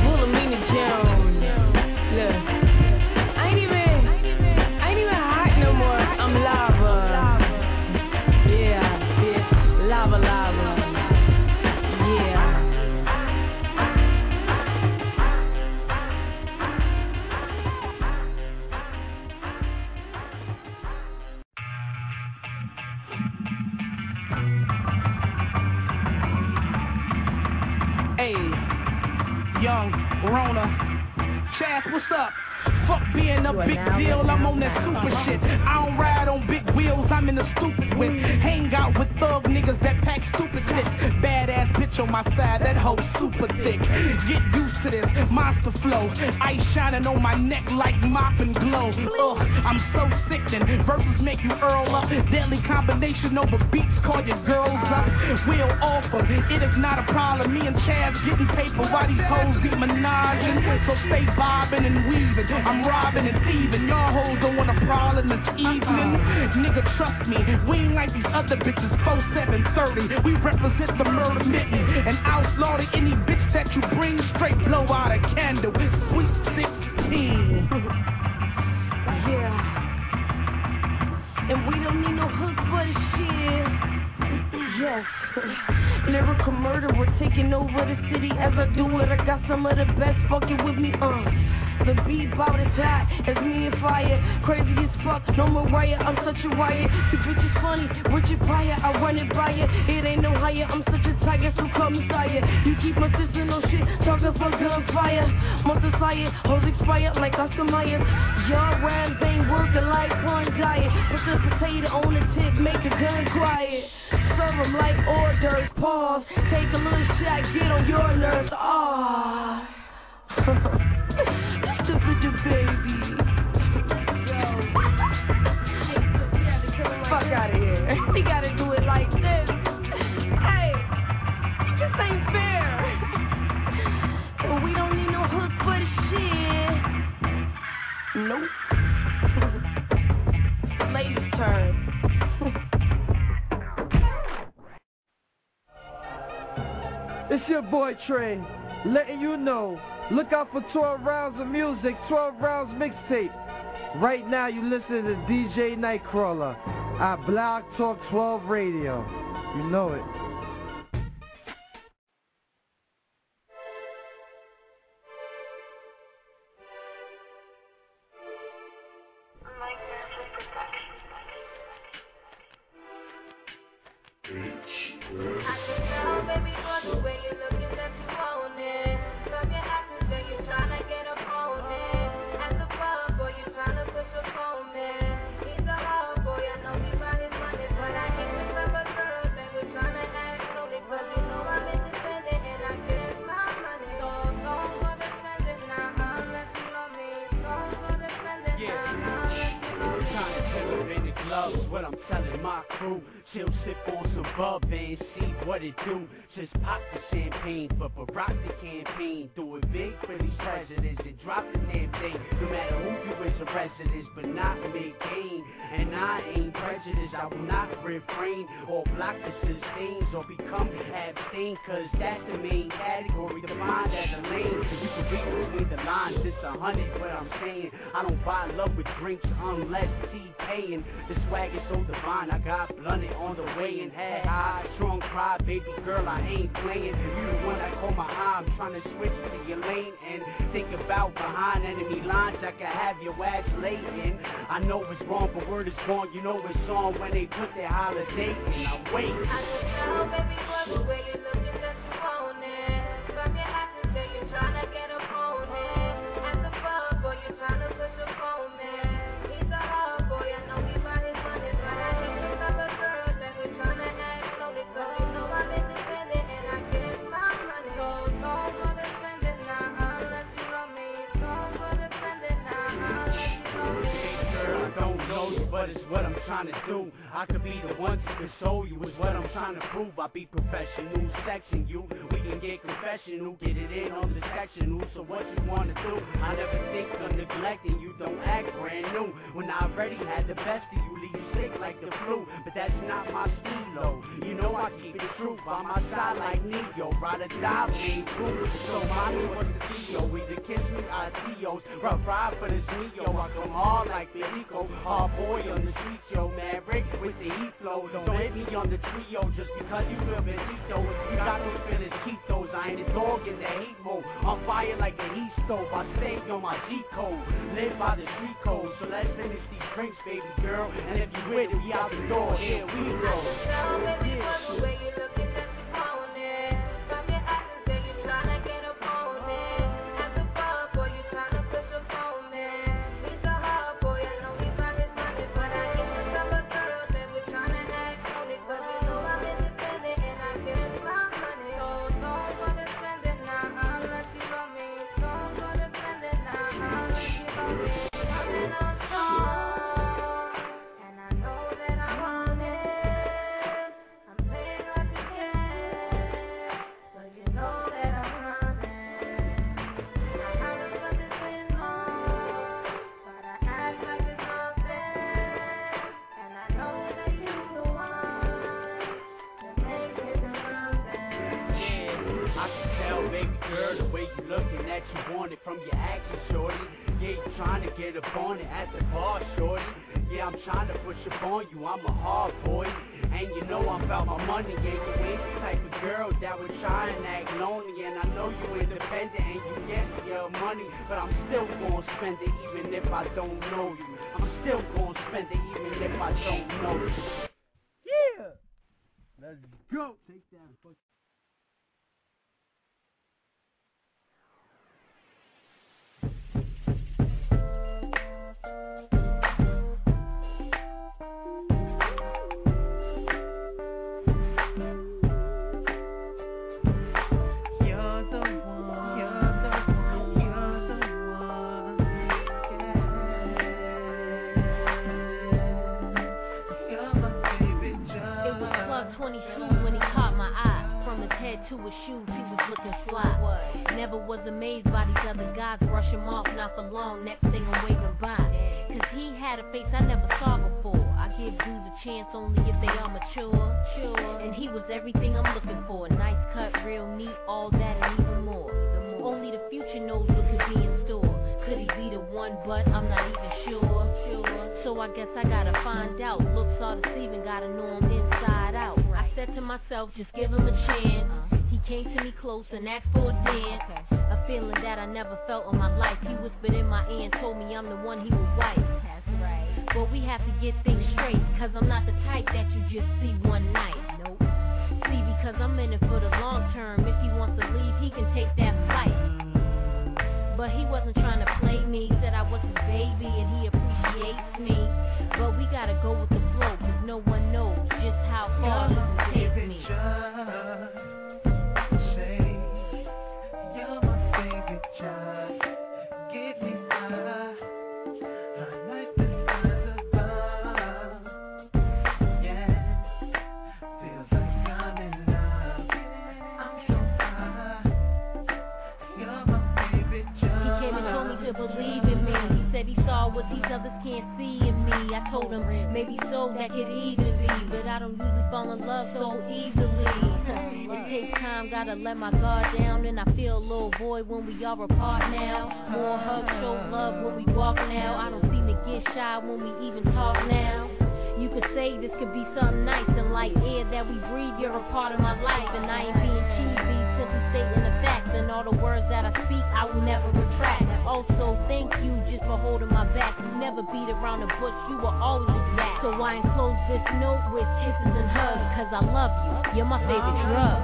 Young Rona, Chaz, what's up? Fuck being a big deal, I'm on that super shit. I don't ride on big wheels, I'm in the stupid whip. Hang out with thug niggas that pack stupid clips. Badass bitch on my side, that hoe super thick. Get used to this monster flow. Ice shining on my neck like mop and glow. Ugh, I'm so sickening. Verses make you earl up. Deadly combination over beats, call your girls up. We'll offer, it is not a problem. Me and Chaz getting paper while these hoes be menaging. So stay bobbing and weaving. I'm robbing and thieving. Y'all hoes don't want a problem this evening. Nigga, trust me, we ain't like these other bitches. four seven thirty, we represent the murder mitten. And outlaw to any bitch that you bring. Straight blow out a candle. Sweet sixteen. Yeah. And we don't need no hook for the shit. Yes. Lyrical murder, we're taking over the city as I do it. I got some of the best fucking with me, uh. The beat bout is hot, as me and fire. Crazy as fuck, no more wire, I'm such a riot. You bitches funny, Richard Pryor, I run it by ya. It ain't no higher, I'm such a tiger, so call me sire. You keep my sister no shit, talking for gunfire. Monster fire, hoes expired like Oscar Mayer. Y'all rhymes ain't working like one diet. Put the potato on the tip, make the gun quiet. Serve them like hors d'oeuvres, pause. Take a little shot, get on your nerves, ah. Stupid baby. Yo. Fuck out of here. We gotta do it like this. Hey, this ain't fair. And we don't need no hook for the shit. Nope. Ladies' turn. It's your boy Trey, letting you know. Look out for twelve rounds of music, twelve rounds mixtape. Right now you listen to D J Nightcrawler at Blog Talk twelve Radio. You know it. I can tell, baby, by the way you're looking. love is what I'm telling my crew. Chill, sip on some bub and see what it do. Just pop the champagne for Barack the campaign. Do it big for these presidents and drop the damn thing. No matter who you is a resident, but not make gain. And I ain't prejudiced, I will not refrain or block the sustains or become abstain. Cause that's the main category, defined as a lane. You can read between the lines, it's a hundred what I'm saying. I don't buy love with drinks unless T-paying. The swag is so divine, I got blunted on the way and had high, strong cry, baby girl, I ain't playing. You the one that caught my eye, I'm trying to switch to your lane and think about behind enemy lines. I can have your ass late in. I know it's wrong, but word is gone. You know it's on when they put their holiday in. I wait. I can tell, baby, what the way you looking that you want it. From your actions, say you're trying to get a phone in. As a fuck, boy, you're trying to push a phone in. He's a hard boy, I know he by his money, but I hate the type of girl that we're trying to act slowly. Cause you know I'm independent and I get my money. So, so for the spending now, unless you love me. So for the spending now, unless you love me. Girl, I don't know you, but it's what I'm trying to do. I could be the one to console you, is what I'm trying to prove. I be professional, section you. We can get confessional, get it in on the sectional. So what you wanna do? I never think of neglecting you, don't act brand new. When I already had the best of you, leave you sick like the flu. But that's not my stilo. You know I keep it true, by my side like Neo. Ride or die, ain't true. So mommy, what's the deal? Either kiss me, I see yo's. Rough ride for this Neo. I come hard like the Eco. Hard boy on the street, yo. Maverick with the heat flow. Don't hit me on the trio just because you feel besito. If you got those feelings, keep those. I ain't a dog in the hate mode. On fire like a heat stove. I stay on my G code. Live by the street code. So let's finish these drinks, baby girl. And if you with it, we out the door. Here we go. Tell baby, what the way you looking that you want it. From your actions, say you're trying to get a phone in. As a fuck, boy, you trying to push a phone in. He's a hard boy, I know he by his money, but I hate the type of girl that we're trying to act slowly. Cause you know I'm independent and I get my money. So, so for the spending now, unless you love me. So for the spending now, unless you love me. Coming on strong, and I know that I want it. I'm playing like a kid, so you know that I'm running. I haven't got this in long, but I act like it's nothing. And I know that you're the one to make it something. Yeah, I can tell, baby girl, the way you looking that you want it from your actions, shorty. Yeah, you trying to get up on it at the bar, shorty. Yeah, I'm trying to push up on you, I'm a hard boy. And you know I'm about my money, and you ain't the type of girl that would try and act lonely. And I know you independent and you get your money, but I'm still gonna spend it even if I don't know you. I'm still gonna spend it even if I don't know you. Yeah! Let's go! Take that fuck. twenty-two when he caught my eye. From his head to his shoes, he was looking fly. Never was amazed by these other guys. Brush him off, not for long. Next thing I'm waving by. Cause he had a face I never saw before. I give dudes a chance only if they are mature. Sure. And he was everything I'm looking for. Nice cut, real neat, all that and even more. Only the future knows what could be in store. Could he be the one, but I'm not even sure. Sure. So I guess I gotta find out. Looks are deceiving, gotta know him inside out. I said to myself, just give him a chance. He came to me close and asked for a dance. A feeling that I never felt in my life. He whispered in my ear and told me I'm the one he would wife. That's right. But we have to get things straight, cause I'm not the type that you just see one night. Nope. See, because I'm in it for the long term. If he wants to leave, he can take that flight. But he wasn't trying to play me. Said I was his baby and he appreciates me. But we gotta go with the flow, cause no one knows just how far this will take me. should believe in me. He said he saw what these others can't see in me. I told him maybe so that could even be, but I don't usually fall in love so easily. It takes time, gotta let my guard down, and I feel a little void when we are apart now. More hugs, show love when we walk now. I don't seem to get shy when we even talk now. You could say this could be something nice and like air that we breathe. You're a part of my life, and I ain't being cheesy, simply stating the facts. And all the words that I speak, I will never retract. Also, thank you just for holding my back. You never beat around the bush, you were always exact. So I enclose this note with kisses and hugs, cause I love you. You're my favorite drug.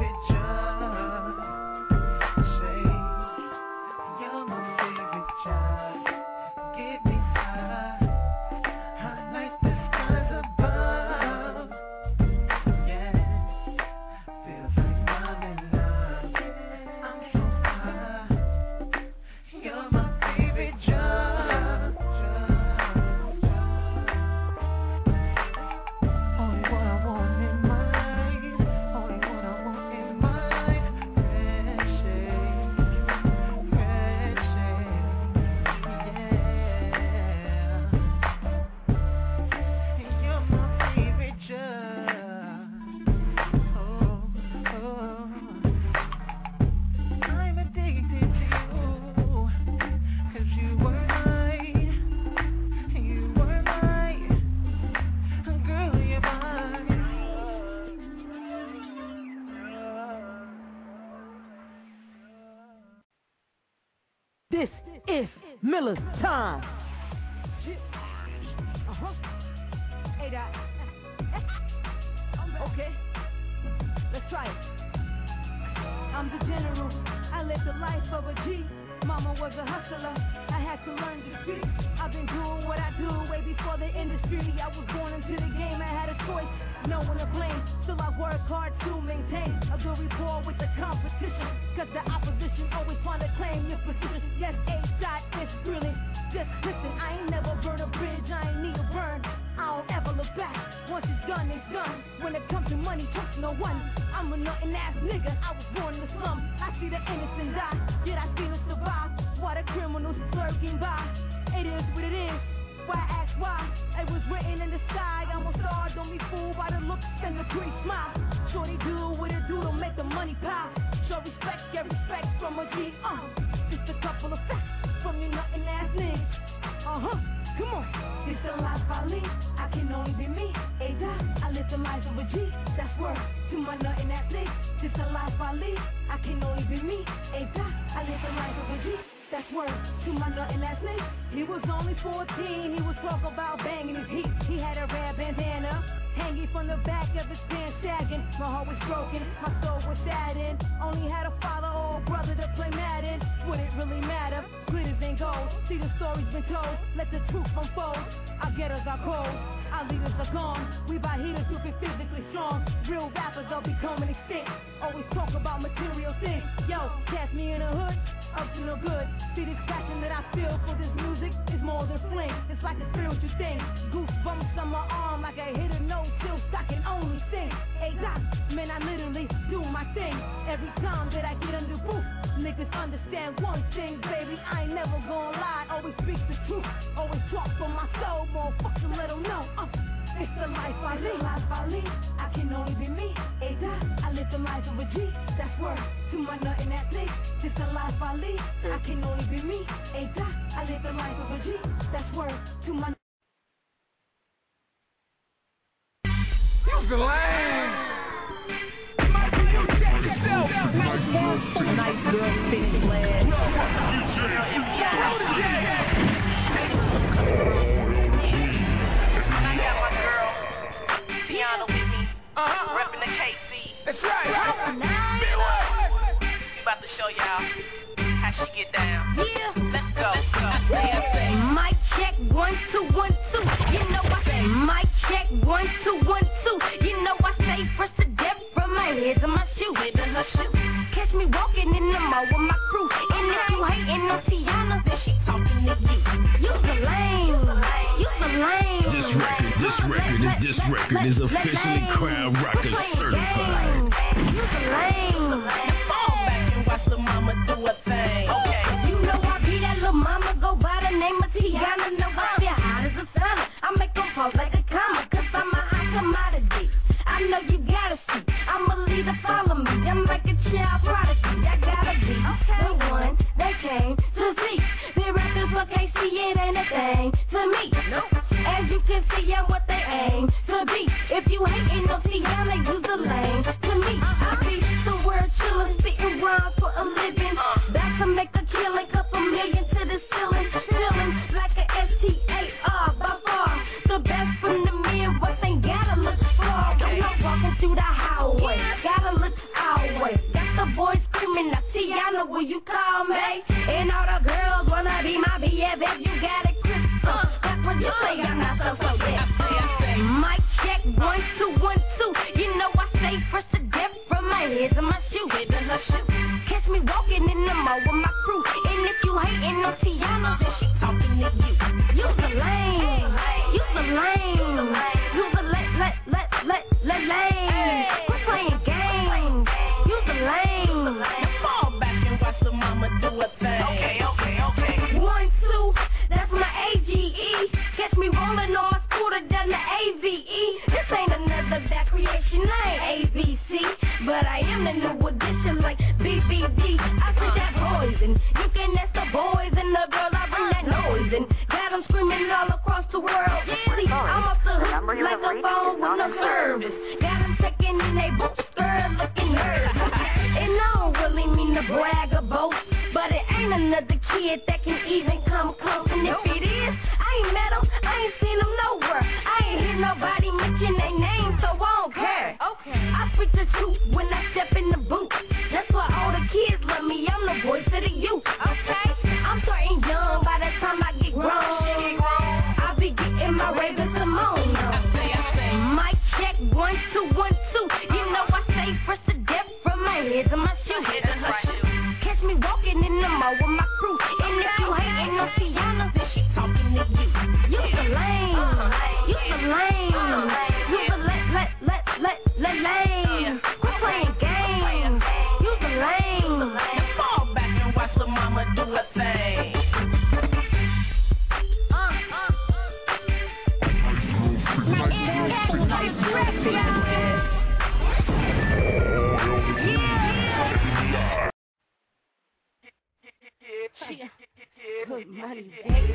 This is Miller's time. Uh-huh. Hey, Doc. Okay. Let's try it. I'm the general. I lived the life of a G. Mama was a hustler. I had to learn to speak. I've been doing what I do way before the industry. I was born into the game. I had a choice. No one to blame. Still I work hard to maintain a good rapport with the competition. Cause the opposition always wanna claim your position. Yes, A-Dot is brilliant. Just listen, I ain't never burn a bridge. I ain't need a burn. I don't ever look back. Once it's done, it's done. When it comes to money, trust no one. I'm a nothing ass nigga. I was born in the slum. I see the innocent die, yet I feel it survive. Why the criminals lurking by? It is what it is. Why ask why? It was written in the sky. I'm a star, don't be fooled by the looks and the pretty smile. Shorty do what it do to make the money pile. Show respect, get respect from a G. Uh, just a couple of facts from your nothing ass niggas. Uh huh. Come on. This the life I lead. I can only be me. Hey, Doc, I live the life of a G. That's worth to my nothing ass niggas. This the life I lead. I can only be me. Hey, Doc, I live the life of a G. That's worth to my nothing ass nigga. He was only fourteen. He was talking about banging his heat. He had a red bandana hanging from the back of his pants, sagging. My heart was broken. My soul was saddened. Only had a father or a brother to play Madden. Would it really matter? Glitters ain't gold. See, the story's been told. Let the truth unfold. Our getters are cold. Our leaders are gone. We buy heaters who can physically strong. Real rappers are becoming extinct. Always talk about material things. Yo, catch me in the hood. Up to no good. See, this passion that I feel for this music is more than fling. It's like a spiritual thing. Goosebumps on my arm like I hit a no till I can only sing. Hey, Doc, man, I literally do my thing. Every time that I get under roof, niggas understand one thing, baby. I ain't never gonna lie. Always speak the truth. Always talk from my soul. Motherfucker, let them know. Uh, it's the life I live. Life I live. I can only be me. Hey, Doc, I live the life of a G. That's worth to my nothing that live. This the life I live. I can only be me. Hey, Doc, I live the life of a G. That's worth to my. You're the lame. Nice girl, big glad. I got my girl, Piano with me, uh-huh. Reppin' the K C. That's right. We about to show y'all how she get down. Yeah, let's go. Let's go. I say, mic check one two one two. You know I say mic check one two one two. You know I say first to death from my head to my shoe. Her shoe. Catch me walking in the mall with my crew. And if you hating on Tiana, then she talking to you. You the lame. You the lame. This record, this record, is, this record is officially Crown Rocker certified. You the lame. Fall back and watch the mama do a thing. Okay. You know I be that little mama. call me. And all the girls wanna be my B F F. You got it, Crystal. That's what you say. I'm not so so yeah. Mic check one two one two. You know I stay fresh to death from my head to my shoe. Catch me walking in the mall with my crew. And if you hating on Tiana, then she talking to you. You's a lame. You's a lame. You's a let let let let let lame. Quit playing games. You's a lame. Now fall back and watch the mama do a thing. Okay, okay, okay. One two, that's my A G E. Catch me rolling on my scooter down the A V E. This ain't another bad creation. I ain't A B C, but I am the new addition like B B D. I put that poison. You can ask the boys and the girl. I bring that noise and got them screaming all across the world. See, I'm up the hook like a phone with no service. Got them checking in they boots, girl looking nervous. And I don't really mean to brag or boast, but it ain't another kid that can even come close. And if it is, I ain't met them, I ain't seen them nowhere. I ain't hear nobody mention their name, so I don't care. Okay. I speak the truth when I step in the booth. That's why all the kids love me, I'm the voice of the youth. Okay? I'm starting young by the time I get grown. I'll be getting my Raven Simone. Mic check one two one two. You know I stay fresh to death from my head to my shoe. Catch me walking in the mall with my crew. And if you hating on Tiana, then she talking to you. You's a lame. You's a lame. You's a let let let let let lame. Quit playing games. You's a lame. Now fall back and watch the mama do a thing. Good money, baby.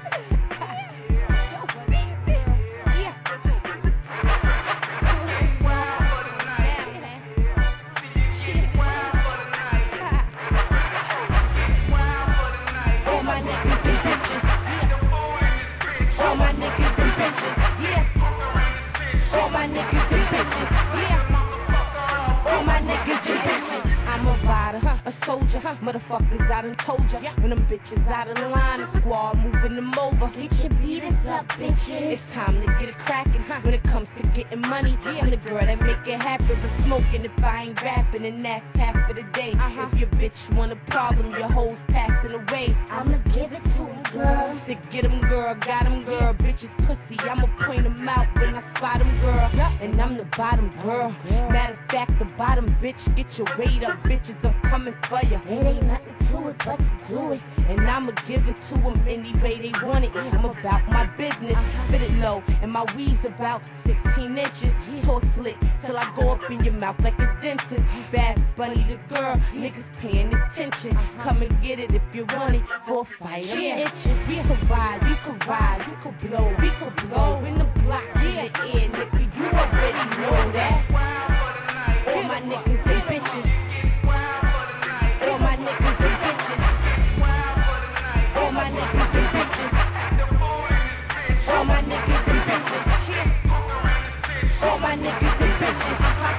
Soldier, motherfuckers, I done told ya. When them bitches out of the line, the squad moving them over. Get your beaters up, bitches. It's time to get it crackin'. When it comes to getting money, I'm the girl that make it happen. But smoking if I ain't rapping, and that's half of the day. Uh-huh. If your bitch want a problem, your hoes passing away. I'ma give it to them, girl. Sick, get them, girl, got them, girl. Bitches pussy, I'ma point them out when I spot them, girl. And I'm the bottom, girl. Matter of fact, the bottom bitch, get your weight up, bitches, I'm coming for ya. It ain't nothing to it but to do it. And I'ma give it to them any way they want it. I'm about my business, spit it low. And my weed's about sixteen inches. Talk slick till I go up in your mouth like a dentist. Bad Bunny the girl, niggas paying attention. Come and get it if you want it for a fight. Yeah, we can ride, you can ride, you can blow, we can blow in the block, yeah, yeah, nigga, you already know that. All my niggas and bitches. All my niggas and bitches. All my niggas and bitches. All my niggas and bitches. All my niggas and bitches.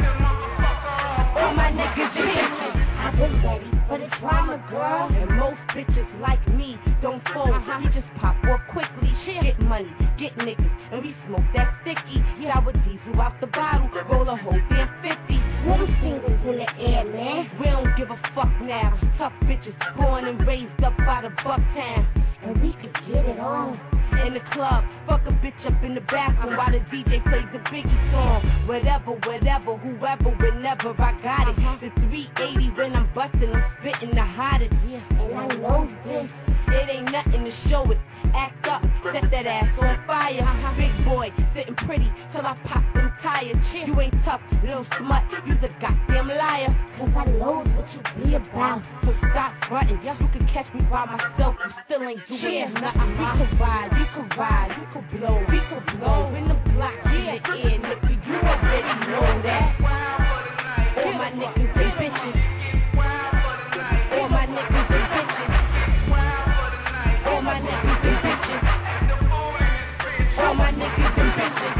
All my niggas and bitches. I've been ready for the drama, girl. And most bitches like me don't fold. Uh-huh. We just pop off quickly. Get money, get niggas, and we smoke that sticky. Sour diesel out the bottle, roll a whole damn fifty. One fingers in the air, man. We don't give a fuck now. Tough bitches born and raised up out of Bucktown, and we could get it on. In the club, fuck a bitch up in the bathroom while the D J plays the Biggie song. Whatever, whatever, whoever, whenever I got it. The three eighty when I'm bustin', I'm spittin' the hottest. And I know this, it ain't nothing to show it. Act up, set that ass on fire. Big boy, sitting pretty till I pop them tires. You ain't tough, little smut, you's a goddamn liar. Cause I knows what you be about. So stop frontin', you can catch me by myself, you still ain't doing nothing. We can ride, you can ride, you can blow, we can blow in the block, yeah, yeah, nigga, you already know that. All my niggas and bitches. All my niggas and bitches. All my niggas and bitches. All my niggas and bitches.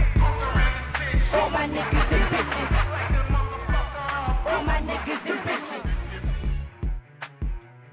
All my niggas and bitches. All my niggas and bitches.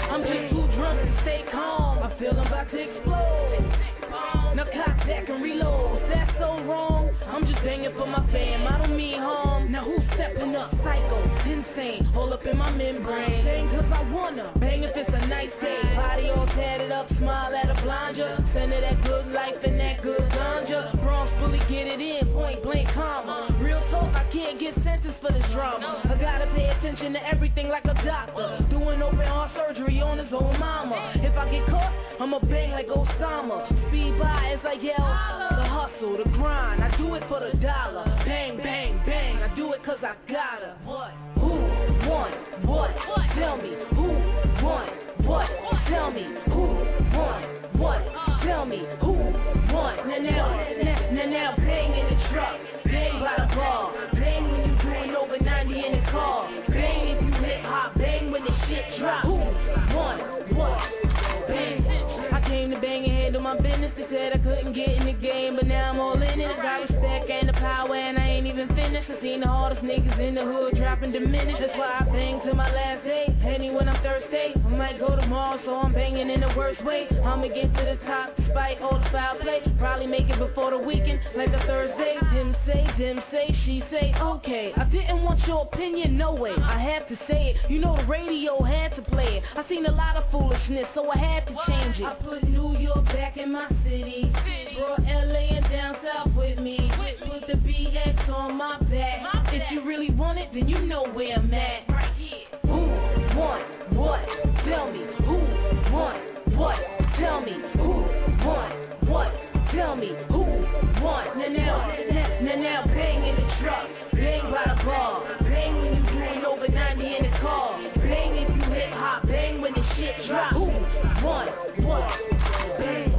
I'm just too drunk to stay calm. I feel I'm about to explode. Now clock back and reload. That's so wrong. I'm just banging for my fam. I don't mean harm. Now who's stepping up? Psycho, insane. All up in my membrane. Bang 'cause I wanna. Bang if it's a nice day. Body all tatted up. Smile at a blinder. Send her that good life and that good ganja. Bronx fully get it in. Point blank comma. Real talk, I can't get sentenced for this drama. I gotta pay attention to everything like a doctor. Doing open heart surgery on his own mama. If I get caught, I'ma bang like Osama. Speed by as I yell, the hustle, the grind. I do it for the dollar. Bang, bang, bang. I do it 'cause I gotta. What? Who won? What? Tell me. Who won? What? Tell me. Who won? What? Tell me. Who won? Now, now, now, now, now, bang in the truck. Bang by the bar. Bang when you doing over ninety in the car. Bang if you hip hop. Bang when the shit drop. Who won? What? Bang. I came to bang and handle my business. They said I couldn't get in the game, but now I'm all in it. I got respect and the power, and I ain't even finished. I seen the hardest niggas in the hood dropping diminish. That's why I bang till my last day. Henny when I'm thirsty. I might go tomorrow, so I'm banging in the worst way. I'ma get to the top despite all the foul play. Probably make it before the weekend, like a Thursday. Him say, them say, she say, okay. I didn't want your opinion, no way. I had to say it. You know the radio had to play it. I seen a lot of foolishness, so I had to change it. I put New York back in my city. Brought L A and down south with me. Put the B X on my back. If you really want it, then you know where I'm at. Who won? What? Tell me. Who won? What? Tell me. Who won? What? Tell me. Who won? Now, now, now, now, bang in the truck. Bang by the bar. Bang when you doing over ninety in the car. Bang if you hip hop. Bang when the shit drop. Who won? What? Bang.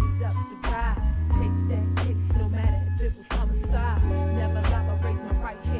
Right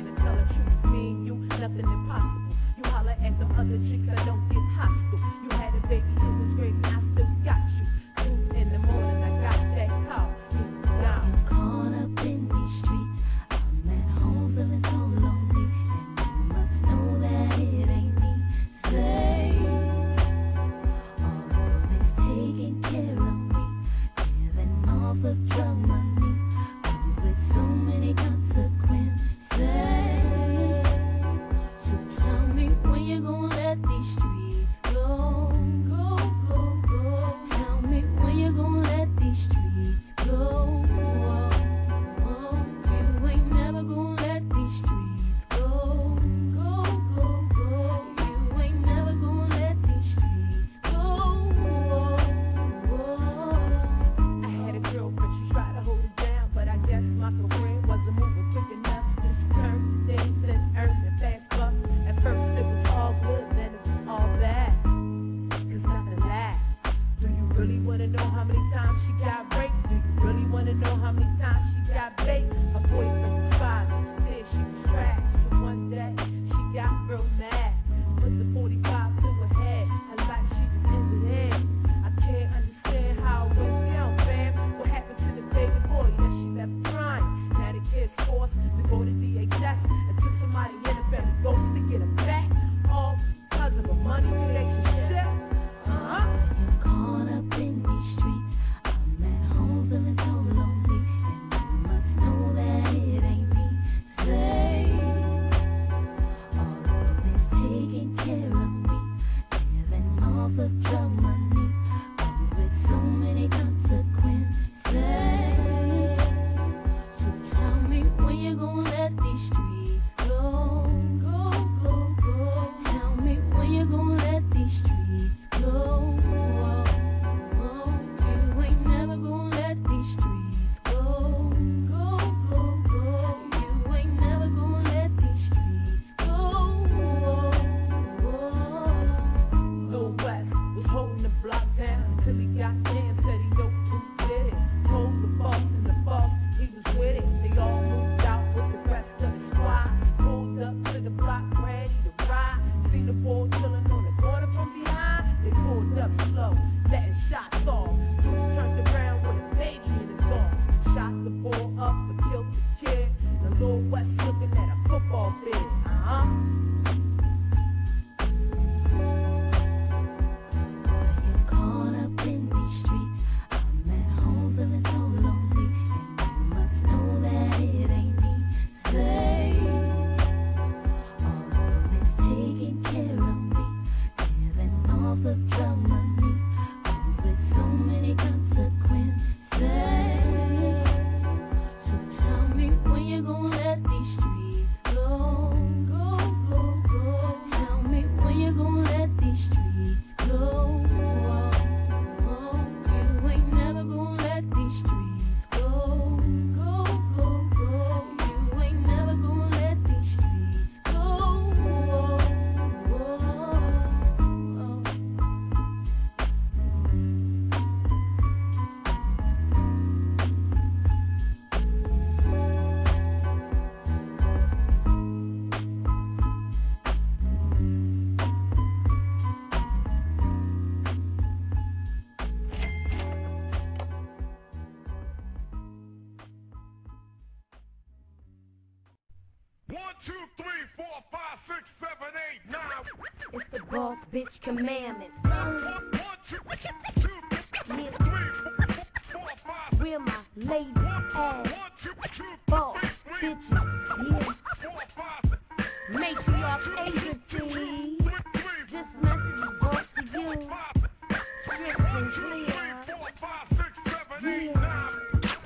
One, two, three, four, five, six, seven, eight, nine. It's the boss bitch commandment. One, two, two, three, four, five. We're my lady ass. Boss bitches. Yeah. Matriarch agency. This message is brought to you. Strict and clear. Yeah.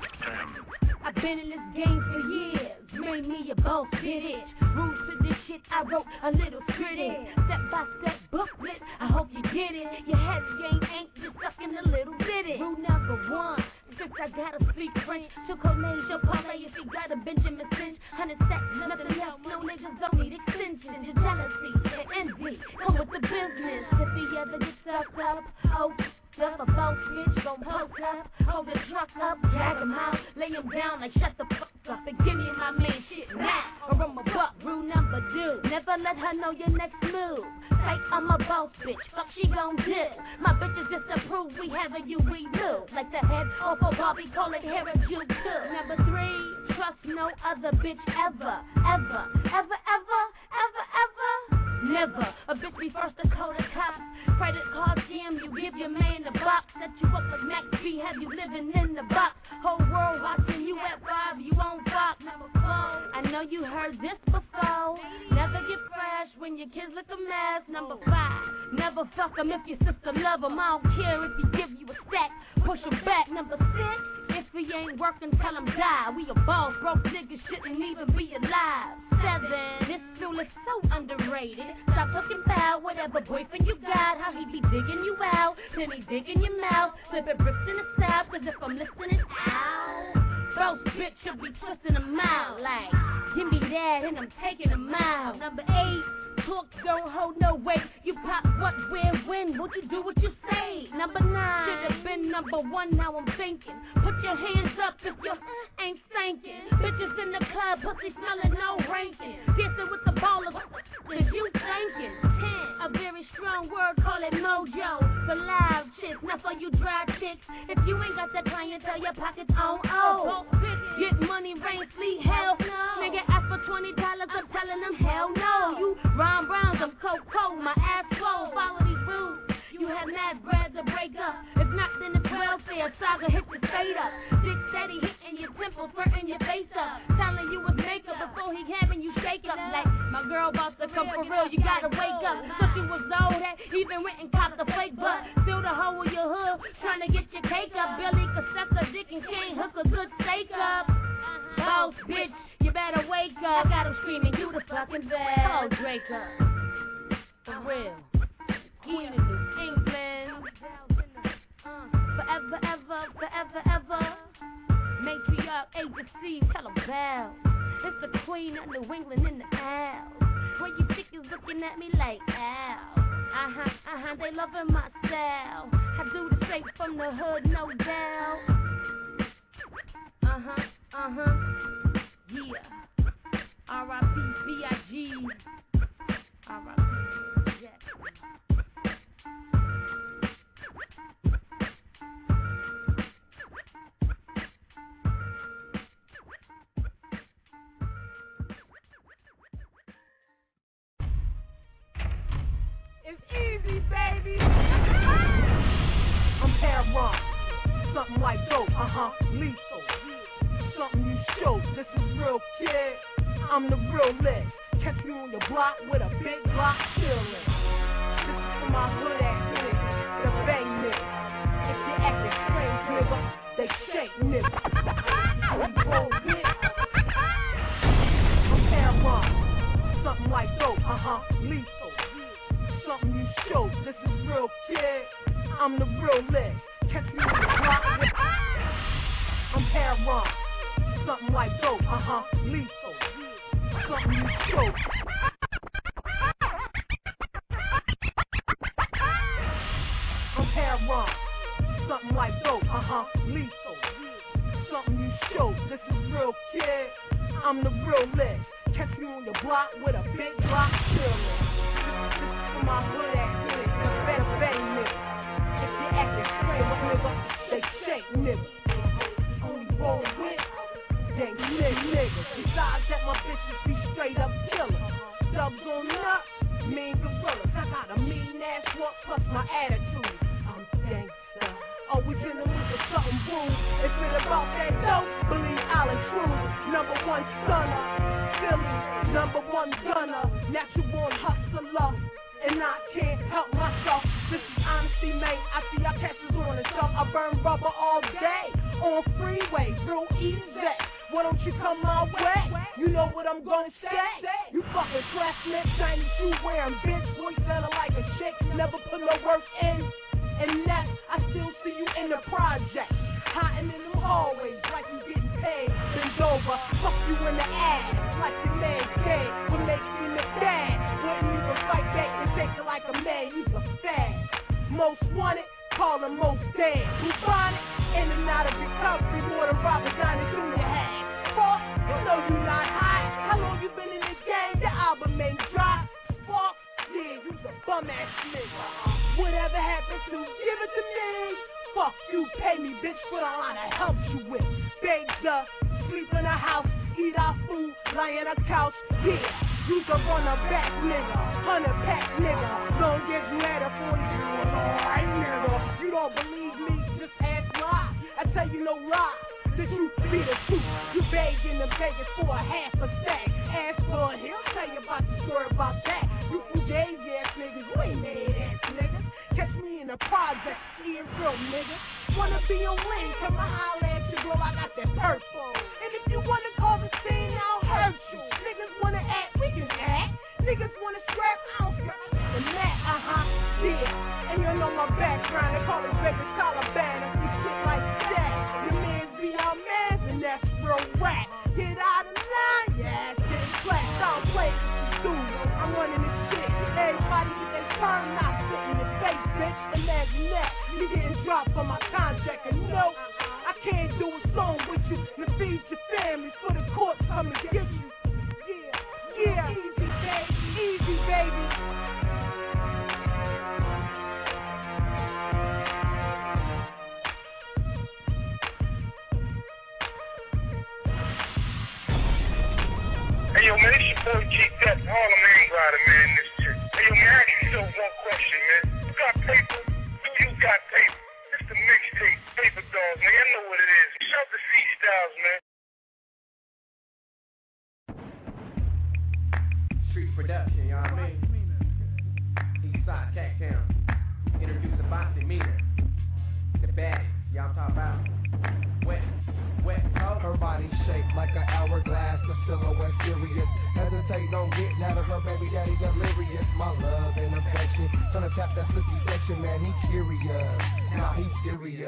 I've been in this game for years. Made me a boss bitch. Rules to this shit, I wrote a little critic. Step by step booklet, I hope you get it. Your head game ain't just stuck in a little bitty. Rule number one. Since I gotta speak French, to College or parlay if you got a Benjamin Cinch. Hundred stacks, nothing else, no niggas don't need extensions. Your jealousy and envy come with the business. If he ever gets stuck up, oh, just a boss bitch gon' poke up, hold the truck up, drag him out, lay him down like shut the fuck up and give me my main shit now, or I'm a buck. Rule number two, never let her know your next move. Say I'm a boss bitch, fuck she gon' do. My bitches just to prove we having you remove. Like the head off a Barbie, call it Harajuku. Number three, trust no other bitch ever, ever, ever, ever, ever, ever. Never, a bitch be first to call the cops. Credit card jam, you give your man the box. Set you up like Max B, have you living in the box. Whole world watching you at five, you on Fox. Number four, I know you heard this before. Never get fresh when your kids look a mess. Number five, never fuck them if your sister love them. I don't care if he give you a stack, push him back. Number six, if he ain't working, tell him die. We a boss, broke niggas shouldn't even be alive. Seven, this fool is so underrated. Stop talking about whatever boyfriend you got, how he be digging you out, then he digging your mouth, flipping bricks in the south, cause if I'm listening out, both bitch should be twisting them out, like, give me that and I'm taking them out. Number eight, talk don't hold no weight. You pop what, where, when, what you do, what you say. Number nine, should've been number one, now I'm thinking. Put your hands up if you uh, ain't thinking. Bitches in the club, pussy smelling, no ranking. Dancing with the ballers, what the f*** is you thinking? Ten, a very strong word, call it mojo. For live chicks, not for you dry chicks. If you ain't got that clientele, your pockets on oh. Get money, rain, sleet, hell no. Nigga ask for twenty dollars, I'm telling them hell no. You Ron Browns, I'm cold, cold, my ass cold. Follow these rules, you have mad bread to break up. If not, then it's welfare, saga hit your state up. Dick steady hitting your temples, burning your face up. Telling you it's makeup before he having you shake up. Like, my girl about to come for real, you gotta wake up. So she was old, that even went and copped the fake butt. Fill the hole with your hood, trying to get your cake up. Billy could suck a dick and can't hook a good steak up. Boss bitch, you better wake up. I got him screaming, you the fucking best. Oh, Draco, for real, Queen of New England, uh, forever, ever, forever, ever. Matriarch agency, tell them bow. It's the Queen of New England in the house. When you chickens looking at me like, ow. Uh-huh, uh-huh, they loving my style. I do the straight from the hood, no doubt. Uh-huh, uh-huh, yeah. R I P B I G. R I P yeah. It's easy, baby. I'm Heron, something like dope, uh-huh, lethal. Something you show, this is real, kid. I'm the real list. Catch me on your block with a big block chillin'. This is for my hood ass niggas, the bang niggas. If you actin' strange, nigga, they shake niggas. We roll with. I'm Heron, something like dope, uh-huh, lethal. Something you show, this is real, kid. I'm the real list. Catch me on the block with. I'm Heron, something like dope, uh-huh, lethal. Something you show. I'm Heron, something like dope, uh-huh, lethal. Something you show, this is real, kid. I'm the real list. Catch me on your block with a big block chillin'. This is for my hood ass niggas, the better bang niggas. If you actin' strange, nigga, they shake niggas. Only roll with gang niggas. Besides that, my bitches be straight up. plus my attitude. I'm gangsta, always in the mood for something rude. If it about that dope, believe I'll intrude. Number one stunner, Philly, number one gunner, natural born hustler, and I can't help myself. This is honesty, mate. I see y'all catches on and stuff. I burn rubber all day on freeway, real easy. Why don't you come my way? You know what I'm gonna say. You fucking trash net, shiny shoe wearing bitch, voice sounding like a chick, never put no work in. And that I still see you in the project, hiding in them hallways like you getting paid. Bend over, fuck you in the ass like your man dead. What makes you the dad? Wouldn't even fight back and take it like a man. You's a fag. Most wanted, call him most dead. Who find it? In and out of recovery, more than Robert Downey Junior had. Fuck, you know you not high. How long you been in this game? The album ain't dry. Fuck, yeah, you's a bum ass nigga. Whatever happens to, give it to me. Fuck you, pay me, bitch, for the line I helped you with. Baked up, sleep in a house, eat our food, lie on a couch. Yeah, you's a runner back nigga, hundred pack nigga. Don't get you at a forty, alright nigga. You don't believe me, just ask why. I tell you no lie. That you be the truth. You begging the beggars for a half a stack. Ask for it, he'll tell you about the story about that. You fugazi ass niggas, you ain't made ass niggas. Catch me in the project, eating real niggas. Wanna be a wing, come and holler at you, bro, I got that purple. And if you wanna call the scene, I'll hurt you. Niggas wanna act, we can act. Niggas wanna scrap, I don't care. The mat, uh-huh, yeah. And you know my background, they call it baby Taliban. I see shit like that. Your man's be our man, and that's real rap. Get out of line, yeah, shit flat. Don't play with you, I'm running this shit. Everybody get their turn, not sitting in the face, bitch. Imagine that, you getting dropped on my contract. And no, I can't do a song with you to feed your family for the court come and give you. Yeah, yeah, easy baby, easy baby. Hey, yo, man, it's your boy G Dep, Harlem Ain't Rider, man, this shit. Hey, yo, man, I ask you one question, man. You got paper? You got paper. It's the mixtape, Paper Dogs, man. You know what it is. Shout to C-Styles, man. Street production, you know what I mean? Eastside, Tech Town. Introduce the bossy meter. The baddest, y'all talk about. Wet. Her body shaped like an hourglass, the silhouette serious. Hesitate, don't get out of her baby daddy delirious. My love and affection, tryna tap that slippy section, man, he curious. Nah, he serious.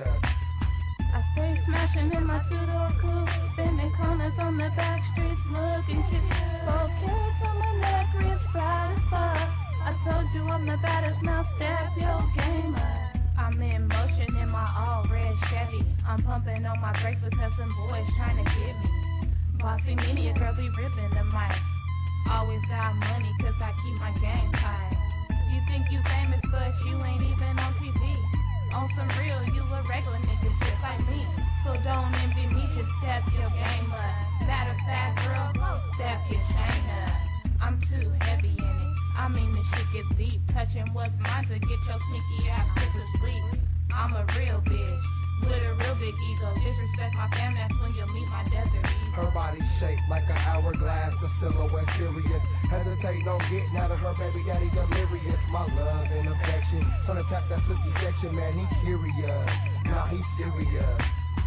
I stay smashing in my two-door coupe, bending corners on the back streets, looking cute. Four carats on my neck, wrist fly as fuck. I told you I'm the baddest, now step your game up. I'm in motion in my all-red Chevy. I'm pumping on my brakes because some boys trying to get me. Bossy media girl be ripping the mic. Always got money cause I keep my game tight. You think you famous but you ain't even on T V. On some real, you a regular nigga just like me. So don't envy me, just step your game up. Matter of fact, girl, step your chain up. I'm too heavy in it. I mean this shit gets deep. Touching what's mine to get your sneaky ass put to sleep. I'm a real bitch with a real big ego. Disrespect my family, that's when you'll meet my desert ego. Her body shaped like an hourglass, the silhouette serious. Hesitate, don't get out of her baby daddy delirious. My love and affection, tryna tap that slippy section, man, he curious. Nah, he serious.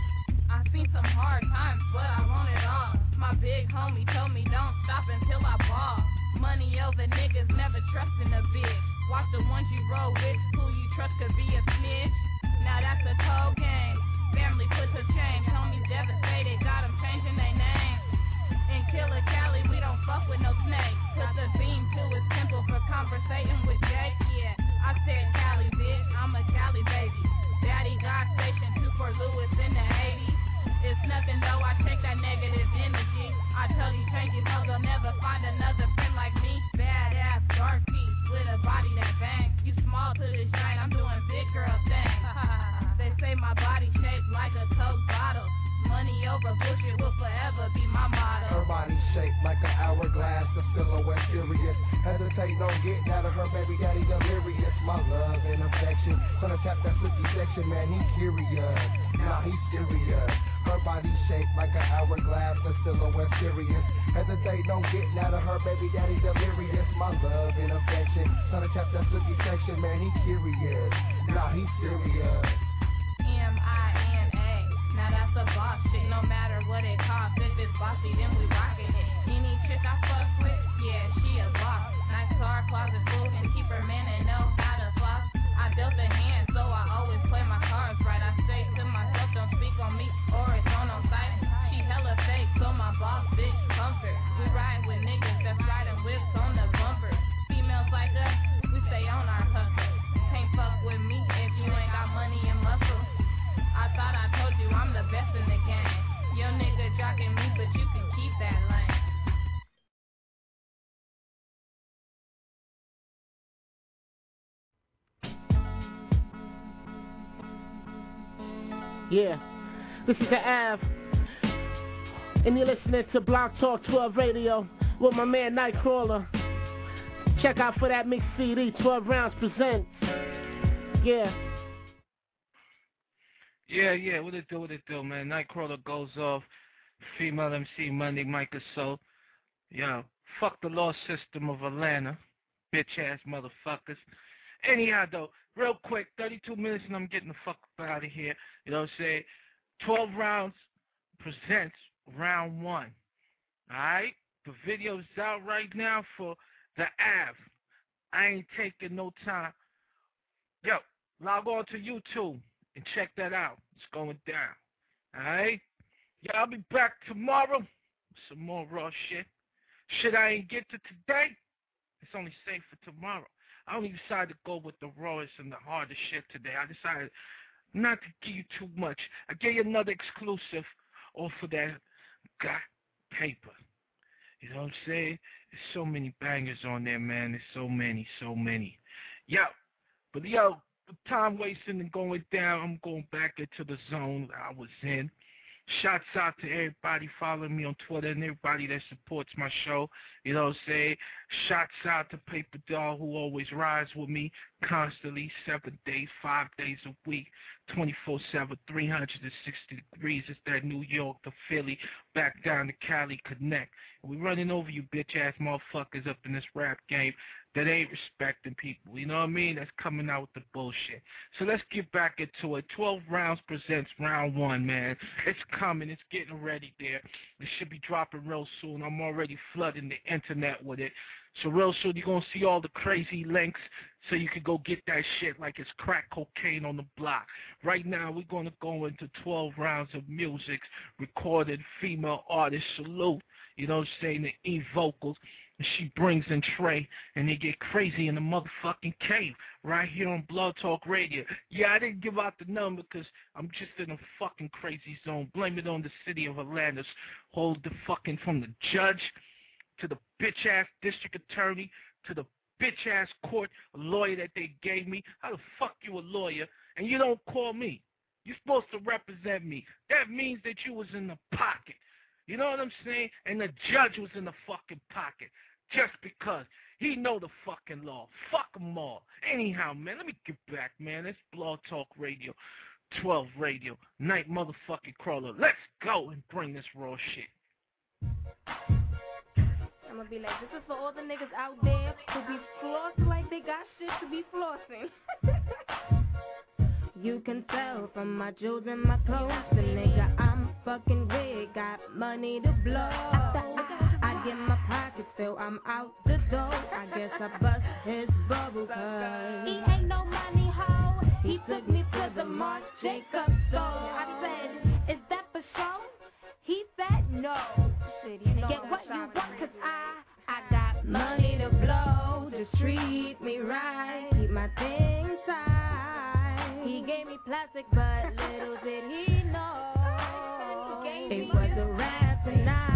I seen some hard times, but I want it all. My big homie told me don't stop until I ball. Money over niggas, never trusting a bitch. Watch the ones you roll with, who you trust could be a snitch. Now that's a cold game. Family put to shame. Homies devastated, got them changing their name. In Killer Cali, we don't fuck with no snakes. Put the beam to his temple for conversating with Jake. Yeah, I said Cali, bitch, I'm a Cali baby. Daddy got station two for Lewis in the eighties. It's nothing though, I take that negative energy. I tell you, change it, cause they'll never find another friend like me. Badass, dark piece, with a body that bangs. You small to this giant, I'm doing big girl things. They say my body shaped like a Coke bottle. Money over bullshit will forever be my motto. Her body shaped like an hourglass, the silhouette serious. Hesitate. Hesitate, don't get out of her baby daddy delirious. My love and affection, gonna tap that flicky section, man, he curious. Nah, he serious. Her body shaped like an hourglass, the silhouette serious. Hesitate, don't get out of her baby daddy delirious. My love and affection, gonna tap that flicky section, man, he curious. Nah, he serious. M I N A, now that's a boss shit, no matter what it costs. If it's bossy, then we rockin' it. Any chick I fuck with, yeah, she a boss. Nice car, closet full, and keep her man and know how to floss. I dealt a hand, so I always play my cards right. I say to myself, don't speak on me, or it's on on sight. She hella fake, so my boss bitch comfort. We ride with niggas that's riding whips on the bumper. Females like us, we stay on our hustle. Can't fuck with me if you ain't got money and muscle. I thought I told you I'm the best in the game. Your nigga jocking me, but you can keep that lane. Yeah, this is the Av, and you're listening to Block Talk twelve Radio with my man Nightcrawler. Check out for that mixed C D, twelve Rounds Presents. Yeah. Yeah, yeah, what it do, what it do, man. Nightcrawler goes off, female M C Monday, Micah Soul. Yo, fuck the law system of Atlanta, bitch-ass motherfuckers. Anyhow, though, real quick, thirty-two minutes and I'm getting the fuck up out of here. You know what I'm saying? twelve Rounds presents round one. Alright? The video's out right now for the Av. I ain't taking no time. Yo, log on to YouTube and check that out. It's going down. Alright? Yeah, I'll be back tomorrow with some more raw shit. Shit I ain't get to today, it's only safe for tomorrow. I only decided to go with the rawest and the hardest shit today. I decided not to give you too much. I gave you another exclusive off of that got paper. You know what I'm saying? There's so many bangers on there, man. There's so many, so many. Yo, but yo, time wasting and going down, I'm going back into the zone I was in. Shouts out to everybody following me on Twitter and everybody that supports my show. You know what I'm saying? Shouts out to Paper Doll, who always rides with me constantly, seven days, five days a week, twenty-four seven, three hundred sixty degrees. It's that New York to Philly, back down to Cali Connect. And we running over you bitch-ass motherfuckers up in this rap game that ain't respecting people, you know what I mean? That's coming out with the bullshit. So let's get back into it. twelve Rounds presents round one, man. It's coming. It's getting ready there. It should be dropping real soon. I'm already flooding the internet with it. So real soon you're going to see all the crazy links so you can go get that shit like it's crack cocaine on the block. Right now we're going to go into twelve rounds of music, recorded female artist salute. You know what I'm saying? The E vocals. And she brings in Trey, and they get crazy in the motherfucking cave right here on Blood Talk Radio. Yeah, I didn't give out the number because I'm just in a fucking crazy zone. Blame it on the city of Atlantis. Hold the fucking from the judge to the bitch-ass district attorney to the bitch-ass court lawyer that they gave me. How the fuck you a lawyer and you don't call me? You're supposed to represent me. That means that you was in the pocket. You know what I'm saying? And the judge was in the fucking pocket. Just because he know the fucking law. Fuck them all. Anyhow, man, let me get back, man. It's Blog Talk Radio, twelve Radio, Night motherfucking Crawler. Let's go and bring this raw shit. I'm gonna be like, this is for all the niggas out there who be flossing like they got shit to be flossing. You can tell from my jewels and my clothes, the nigga I'm fucking with got money to blow. After I get my pockets filled, I'm out the door. I guess I bust his bubble cause he ain't no money hoe. He took me to the Marc Jacobs store. I said, is that for show? He said no. Get what you want cause I, I got money to blow. Just treat me right, keep my things tight. He gave me plastic but little did he know it was a rap tonight.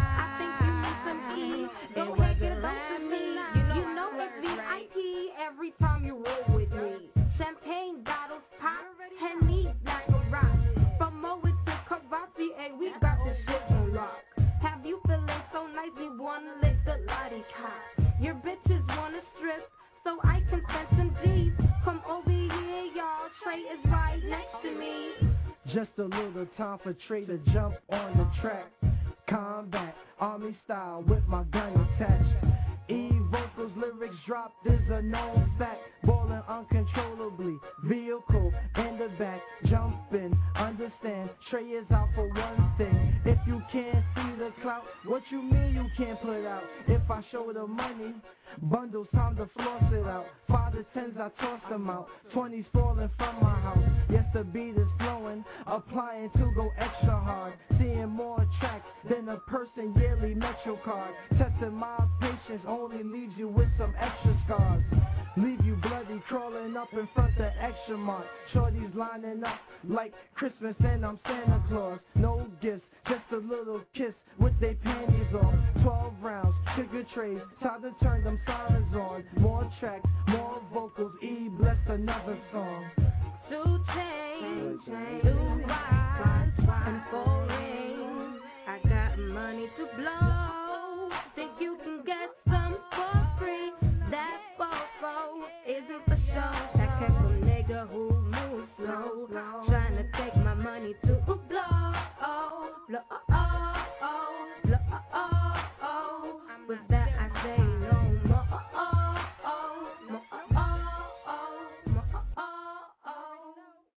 It was a rap tonight. You know it's V I P every time you roll with me. Champagne bottles pop, Henny like a rock. From Moet to Kavasi, and we got this shit on lock. Have you feeling so nice, we wanna lick the lottie cop. Your bitches wanna strip. thrift so I can spend some G's. Come over here, y'all. Trey is right next to me. Just a little time for Trey to jump on the track. Combat, army style with my gun attached. E vocals, lyrics dropped is a known fact. Ballin' uncontrollably, vehicle in the back, jumping. Understand, Trey is out for one thing. If you can't see the clout, what you mean you can't put out? If I show the money, bundles, time to floss it out. Five to tens, I toss them out. Twenties falling from my house. Yes, the beat is flowing, applying to go extra hard. Seeing more tracks than a person yearly Metro card. Testing my patience only leaves you with some extra scars. Leave you bloody crawling up in front of extra mark. Shorties lining up like Christmas and I'm Santa Claus. No gifts, just a little kiss with they panties on. Twelve rounds, sugar trays, time to turn them sirens on. More tracks, more vocals, E bless another song. Two chains, two rides, and four rings. I got money to blow. Think you can get some for free? That fofo isn't for show. That came from nigga who moves slow, trying to take my money to blow. Oh, blow, oh, oh, oh, blow, oh, oh, oh. With that I say no more. Oh, oh, oh, more, oh, oh, oh, more, oh, oh, oh.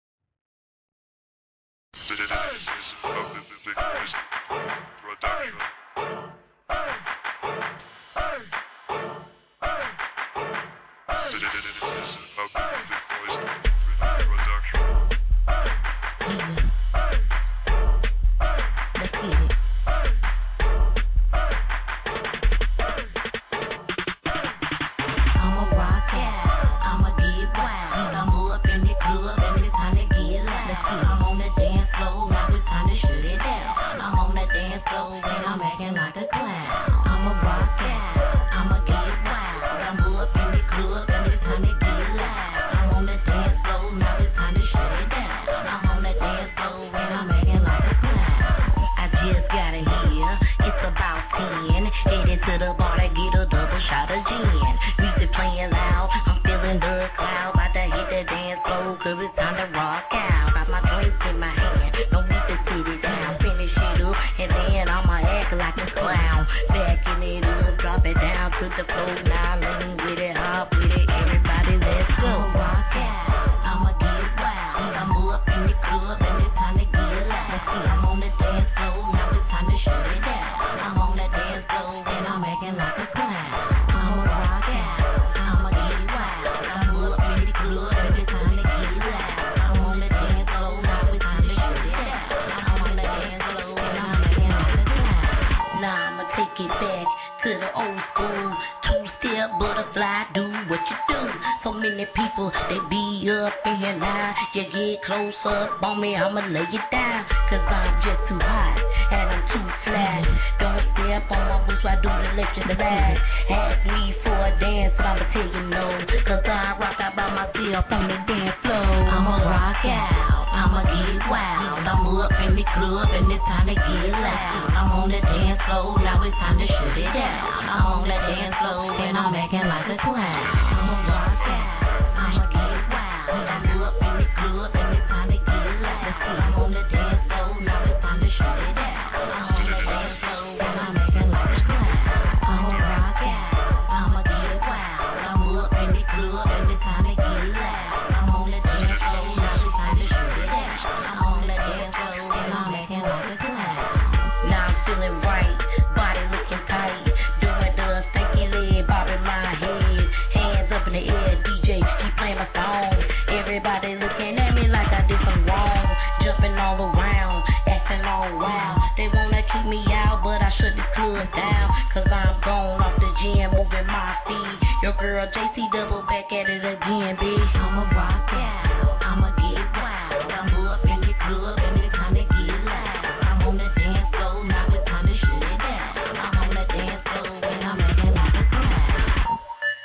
I'ma lay it down, cause I'm just too hot, and I'm too flat. Don't step on my boots, I do the electric. Ask me for a dance, but I'ma tell you no, cause I rock out by myself on the dance floor. I'ma rock out, I'ma get wild. I'm up in the club and it's time to get loud. I'm on the dance floor, now it's time to shut it down. I'm on the dance floor and I'm acting like a clown. I'ma rock out, I'ma get wild. I'm up in the club and it's time to get loud. I'm on the dance floor, now it's time to shut it down. I'm on the dance floor and I'm acting like a clown. I'ma rock out, I'ma get wild. I'm up in the club and it's time to get loud. I'm on the dance floor, now it's time to shut it down. I'm on the dance floor and I'm acting like a clown. Now I'm feeling right, body looking tight, doing the stanky leg, bobbing my head, hands up in the air. D J keep playing my song. Everybody looking at me like I did some wrong, jumping all around, acting all wild. They wanna keep me out, but I shut this club down, cause I'm gone off the gym, moving my feet. Your girl J C double back at it again, bitch. I'ma rock out, I'ma get wild. I'm up in the club and it's time to get loud. I'm on the dance floor, now it's time to shut it down. I'm on the dance floor and I'm acting like a clown.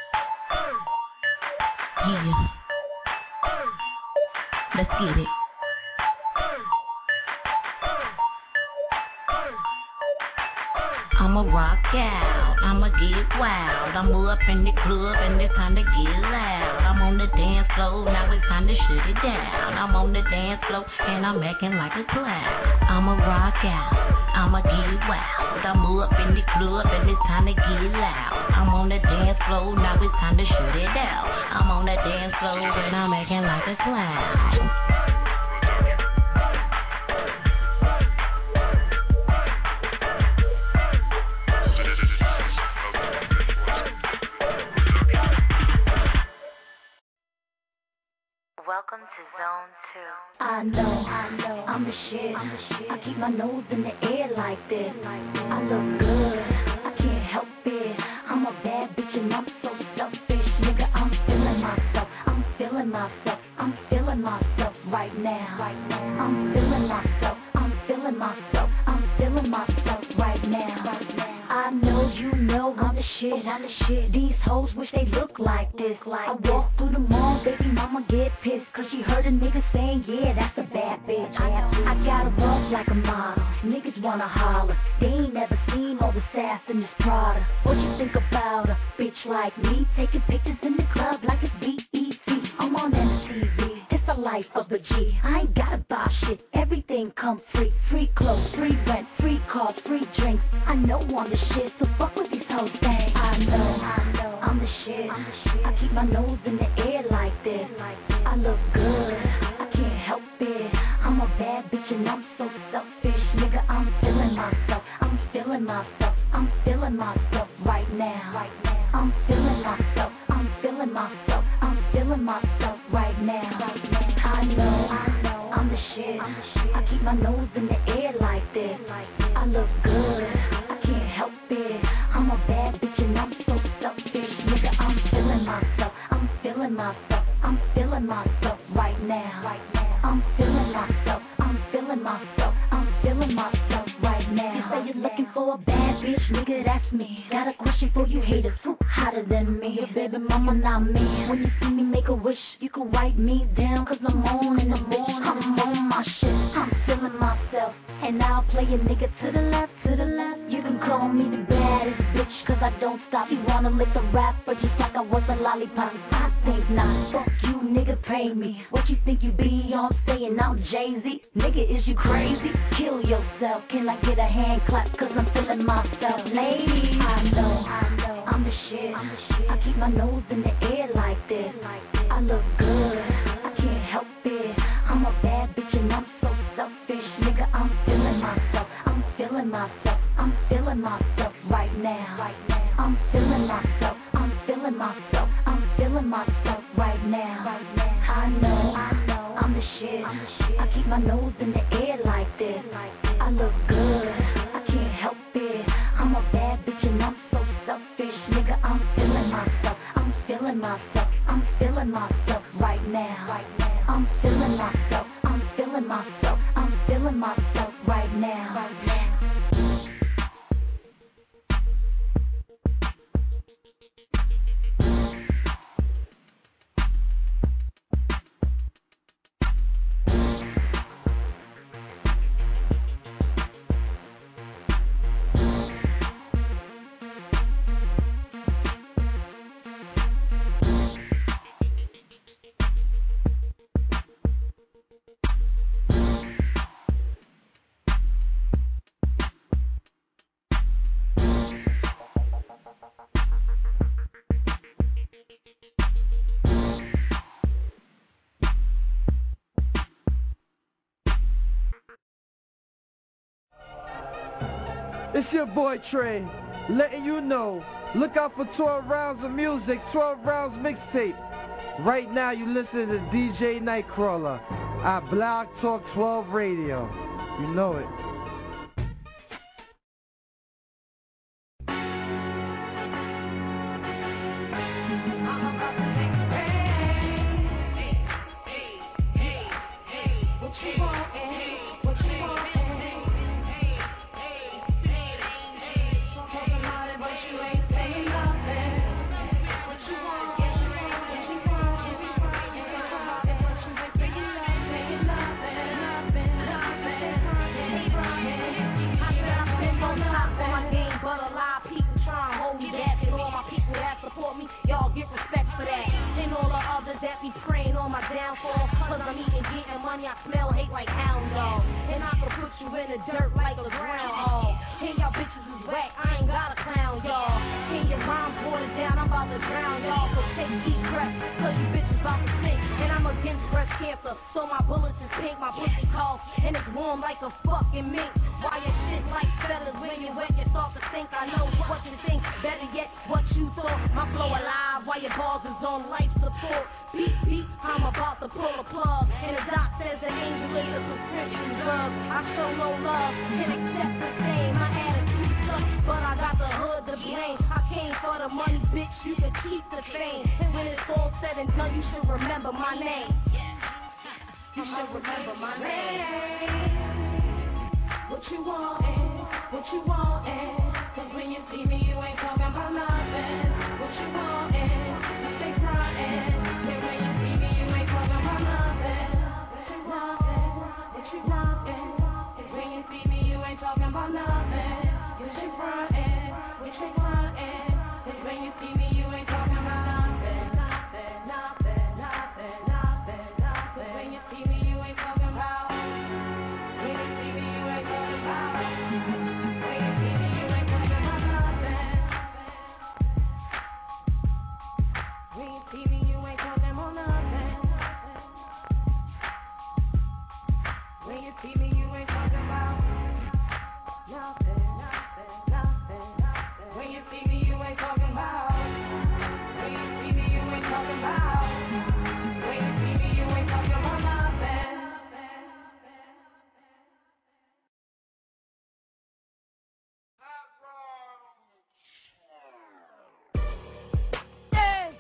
Yeah. Let's get it. I'ma I'ma rock out, I'ma get wild. I'm up in the club and it's time to get loud. I'm on the dance floor, now it's time to shut it down. I'm on the dance floor and I'm acting like a clown. I'ma rock out, I'ma get wild. I'm up in the club and it's time to get loud. I'm on the dance floor, now it's time to shut it down. I'm on the dance floor and I'm acting like a clown. Welcome to Zone two. I know, I know, I'm the shit. I'm the shit. I keep my nose in the air like this. I look good, I can't help it. I'm a bad bitch and I'm so selfish. Nigga, I'm feeling myself. I'm feeling myself. I'm feeling myself right now. Right now. I'm feeling myself. I'm feeling myself. I'm feeling myself right now. Right now. I know you know I'm the shit. I'm the shit. These hoes wish they look like this. Like I walk through the mall, baby mama get pissed, cause she heard a nigga saying, yeah, that's a bad bitch. I, I gotta walk like a model. Niggas wanna holler. They ain't never seen all the sass in this Prada. What you think about a bitch like me? Taking pictures in the club like it's B E C. I'm on M T V. It's the life of a G. I ain't gotta buy shit. Everything come free. Free clothes, free rent, free cars, free drinks. I know I'm the shit, so fuck with these hoes things. I know, I know, I'm the shit. I'm the shit. I keep my nose in the air like this. I look good, I can't help it. I'm a bad bitch and I'm so selfish. Nigga, I'm feeling myself. I'm feeling myself. I'm feeling myself right now. Right now. I'm feeling myself. I'm feeling myself. I'm feeling myself right now. Right now. I know, I know, I'm the shit. I'm the shit. I keep my nose in the air like this. I look good, I can't help it. I'm a bad bitch and I'm so selfish. Nigga, I'm feeling myself. I'm feeling myself. I'm feeling myself right now. Right now. I'm feeling myself. I'm feeling myself. I'm feeling myself right now. You say you're looking for a bad bitch, nigga, that's me. Got a question for you haters, who hotter than me? Your baby mama, not me. When you see me make a wish, you can write me down, cause I'm on in the morning. I'm on my shit. I'm feeling myself. And I'll play a nigga to the left, to the left. You can call me the baddest bitch, cause I don't stop. You wanna lick the rapper just like I was a lollipop? I think not. Fuck you, nigga, pay me. What you think you be on saying I'm Jay-Z? Nigga, is you crazy? Kill yourself. Can I get a hand clap, cause I'm feeling myself? Ladies, I know, I know, I'm the shit. I'm the shit. I keep my nose in the air like this. I look good, I can't help it. I'm a bad bitch and I'm so selfish. Nigga, I'm feeling myself. I'm feeling myself. I'm feeling myself right now. Right now. I'm feeling myself. I'm feeling myself. I'm feeling myself right now. Right now. I know, I know, I'm the shit. I'm the shit. I keep my nose in the air like this. I look good, I can't help it. I'm a bad bitch and I'm so selfish. Nigga, I'm feeling myself. I'm feeling myself. I'm feeling myself right now. Right now. I'm feeling myself. I'm feeling myself. I'm feeling myself right now. Right now. It's your boy Trey, letting you know, look out for twelve rounds of music, twelve rounds mixtape. Right now you listen to D J Nightcrawler at Blog Talk twelve Radio. You know it. Hey, around me, I smell hate like hound dog. And I can put you in the dirt like a groundhog. And y'all bitches is whack, I ain't got a clown, y'all. And your mom's watered down, I'm about to drown y'all. So take deep breaths, cause you bitches about to sink. And I'm against breast cancer, so my bullets is pink, my pussy cough, and it's warm like a fucking mink. Why your shit like feathers when you wet, you start to think. I know what you think, better yet, what you thought. My flow alive while your balls is on life support. Beep, beep, I'm about to pull a plug. And the doc says an angel is a prescription drug. I show no love and accept the same. My attitude sucks, but I got the hood to blame. I came for the money, bitch, you can keep the fame. And when it's all said and done, you should remember my name. You should remember my name. What you want, what you want, cause when you see me, you ain't talking about nothing. What you want, you stay frontin'. Yeah, when you see me, you ain't talking about nothing. Nothing, what you want, cause when you see me, you ain't talking about nothing. You stay frontin', what you frontin', cause when you see me, you ain't talking about nothing. Nothing, nothing, nothing, nothing, nothing. When you see me, you ain't talking about. When you see me, you ain't talking about. When you see me, you ain't talking about nothing. When you see me, you ain't talking about nothing. When you see me, you ain't talking about nothing, nothing, nothing, nothing. When you see me, you ain't talking about. When you see me, you ain't talking about. When you see me, you ain't talking about nothing. Hey,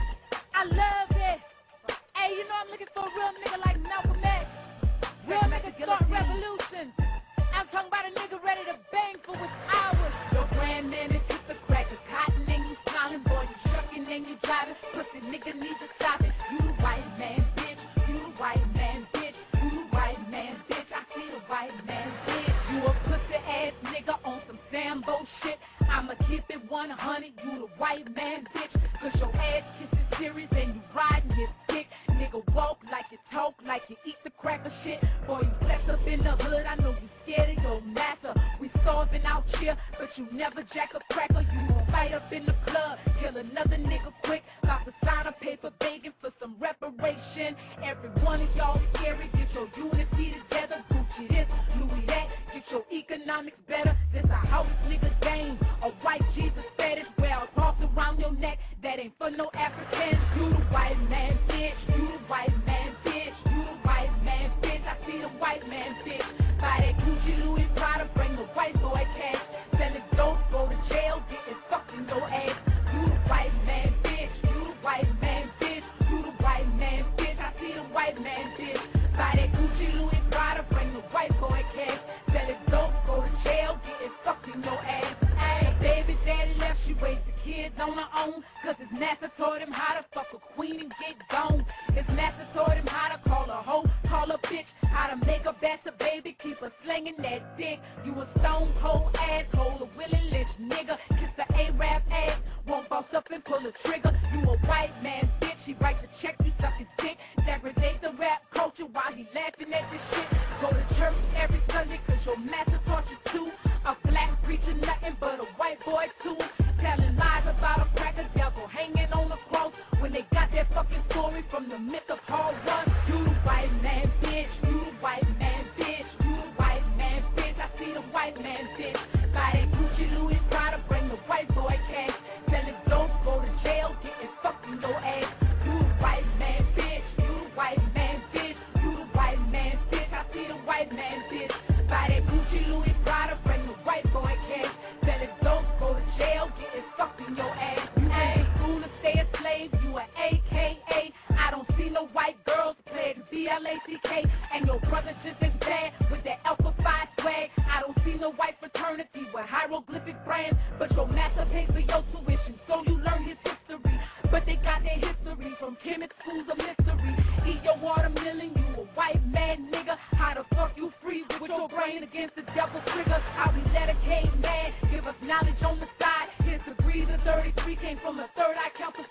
I love it. Hey, you know I'm looking for a real nigga like Malcolm X. Real nigga start revolution. I'm talking about a nigga ready to bang for his hours. Your grandman is just a cracker, cotton and you smiling, boy, you trucking and you driving. Pussy nigga needs to stop it. You the white man, bitch. You the white man, bitch. You the white man, bitch. I see the white man, bitch. You a pussy ass nigga on some Sambo shit. I'ma keep it one hundred. You the white man, bitch. Cause your ass kisses serious and you riding his dick. Nigga walk like you talk, like you eat the cracker shit. Boy, you flex up in the hood, I know you scared of your master. We starving out here, but you never jack a cracker. You gon' fight up in the club, kill another nigga quick. About to sign a paper begging for some reparation. Every one of y'all scary, get your unity together. Gucci this, Louis that, get your economics better. This a house nigga game, a white Jesus fetish. Well, cross around your neck, that ain't for no Africans. You the white man, bitch. You the white man, bitch. You the white man, bitch. I see the white man, bitch. Buy that Gucci, Louis Prada, bring the white boy cash. Sell it dope, go to jail, getting fucked in your ass. You the white man, bitch. You the white man, bitch. You the white man, bitch. I see the white man, bitch. Buy that Gucci, Louis Prada, bring the white boy cash. Sell it dope, go to jail, getting fucked in your ass. Hey, baby daddy left, she raised the kids on her own. Cause his master taught him how to fuck a queen and get gone. His master taught him how to call a hoe, call a bitch, how to make a better baby, keep her slinging that dick. You a stone cold asshole, a Willie Lynch nigga. Kiss the A-rap ass, won't boss up and pull a trigger. You a white man, bitch, he write the check, you suck his dick. Degradate the rap culture while he laughing at this shit. Go to church every Sunday cause your master taught you to. A black preacher, nothing but a white boy too. Telling lies about a cracker devil hanging on the cross. When they got that fucking story from the myth of Paul one. You the white man, bitch. You the white man, bitch. You the white man, bitch. I see the white man, bitch. Buy that Gucci, Louis Prada, bring the white boy cash. Sell it dope, go to jail, getting fucked in your ass. You the white man, bitch. You the white man, bitch. You the white man, bitch. I see the white man, bitch. Buy that Gucci, Louis Prada, bring the white boy cash. Sell it dope, go to jail, getting fucked in your ass. You ain't in school to stay a slave, you a A K A. I don't see no white girls play the B L A C K. And your brother just as bad with that Alpha Phi swag. I don't see no white fraternity with hieroglyphic brands. But your master pays for your tuition, so you learn his history. But they got their history from chemic schools of mystery. Eat your watermelon, you a white man, nigga. How the fuck you freeze with your brain against the devil's trigger? How we let a caveman give us knowledge on the side. His degree, the thirty-three came from a third eye calcified.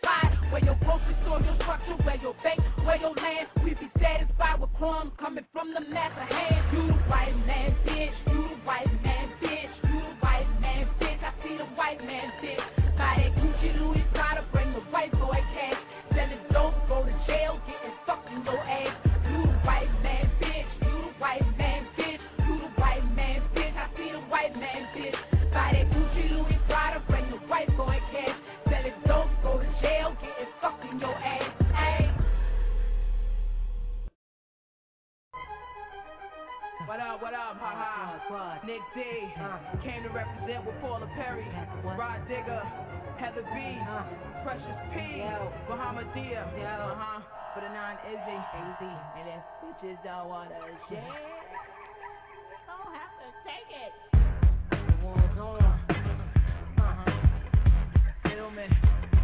Where your grocery store, your structure, where your bank, where your land. We be satisfied with crumbs coming from the master hands. You the white man, bitch. You the white man, bitch. You the white man, bitch. I see the white man, bitch. Buy that Gucci, Louis Prada, bring the white boy cash. Sell it dope, go to jail, getting fucked in your ass. You the white man, bitch. You the white man, bitch. You the white man, bitch. I see the white man, bitch. Buy that Gucci, Louis Prada, bring the white boy cash. Sell it dope, go to jail, getting fucked in your ass. Ay. What up, what up, ha ha. Nick D, uh, came to represent with Paula Perry, Rod Digger, Heather B, uh, Precious P, yo. Bahamadia, yo. Uh-huh, for the non-Izzy, Izzy, and if bitches don't wanna share, don't have to take it. The war's on, uh-huh, feel me.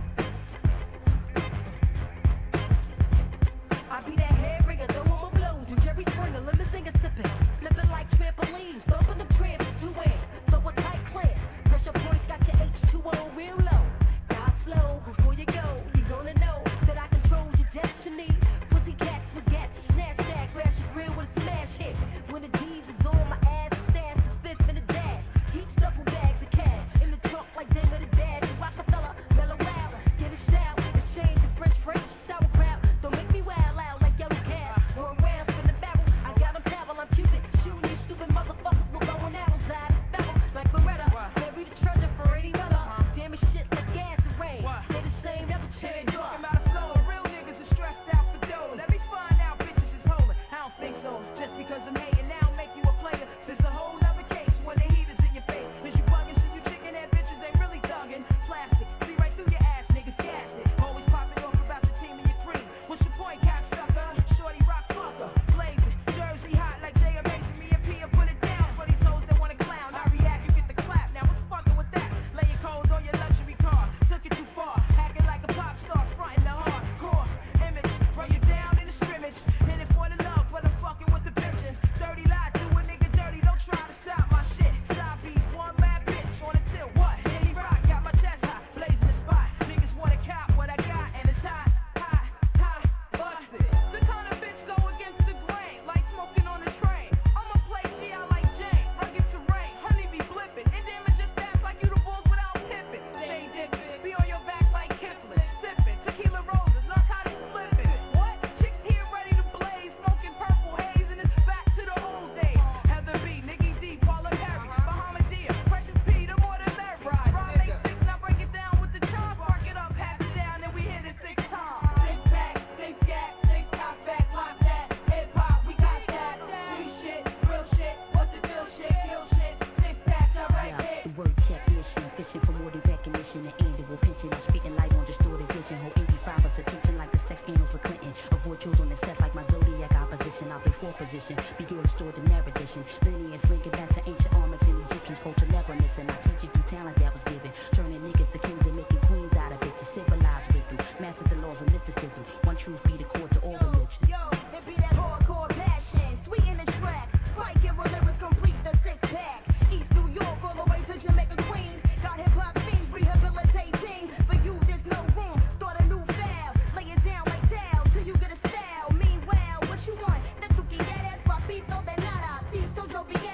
I be that hair ringer, throw on my blows, and Jerry Springer, limousine sipping, flipping like trampolines, bumping the tramp to win, so a tight clear, pressure points got your H two O real low, die slow before you go, you gonna know that I control your destiny, pussy cats forget, snatch that, crash your grill with a smash hit, when the D's is on my ass, stance is fifth in the dash, keep duffel bags of cash, in the trunk like David the Dad, Rockefeller, mellow out, get a shout, exchange the French French, sauerkraut, don't make me wild out like yellow cat, one round in the barrel, I got them travel, I'm Cupid, shooting you stupid motherfuckers with bow and arrows out of barrel, like Beretta, bury the treasure for any mother, damn it shit like gas and rain, stay the same, never change up. Talking about a flow, real niggas are stressed out for dough, let me find out bitches is holding, I don't think so, just because I'm hating now make you a player, there's a whole nother case when the heat is in your face, cause you bugging, so you chicken that bitches ain't really thugging, plastic, see right through your ass, niggas gas it, always popping off about the team and your cream, what's your point, cocksucker, shorty rock fucker, blazing, Jersey hot like they amazing, me and P put it down for these hoes that wanna clown, I react, you get the clap, now what's fucking with that, lay your codes on your luxury car, took it too far, acting like a pop star, frontin' the hardcore image, run you down in the scrimmage, hit it for the love, but I'm fucking with the bitches, dirty lie, do a nigga dirty, don't try to stop my shit, side beat, one bad bitch on a tilt, what, Henny Rock, got my chest hot, blazing the spot, niggas wanna cop what I got, and it's hot, hot, hot, busted, the kind of bitch go against the grain, like smoking on a train, I'ma play G I like Jane, rugged terrain, honey be flipping, and damage just fast like you the bulls without tipping, stay dipping, be on your back like Kiflin, sipping, tequila roses, narcotics flipping, what, chicks here ready to blaze, smoking purple haze, and it's back to the old days, Heather B, Nicky D, Paula Perry, Bahamadia, Precious P, the more than that ride, Rob make six, now break it down with the charm, spark it up, pass it down, and we hit it six times, six pack, six gat, six top back, lock that, hip hop, we got that, we shit, real shit, what's the deal shit, kill shit, six pack, alright, hit. Word technician, fishing for more than recognition. The annual pension, I'm speaking light on distorted vision. Hold eighty-five of attention like the sex scandals for Clinton. Avoid children that set like my zodiac opposition. I'll play fourth position, be good restored to narrative edition. Lineage linking back to ancient armors and Egyptians, culture never missing. I teach you through talent that was given, turning niggas to kings and making queens out of it. To civilize with them, masters the laws of mysticism. One truth be the core to all religion. Yo, it be that hardcore passion, sweet in the track, right here where lyrics complete the six pack. East New York all the way to Jamaica, Queens. Got hip hop scenes rehabilitating. For you, there's no room. Start a new foul, lay it down like towel till you get a style. Meanwhile, what you want? That's okay, that ass papito de nada. Piso yo vi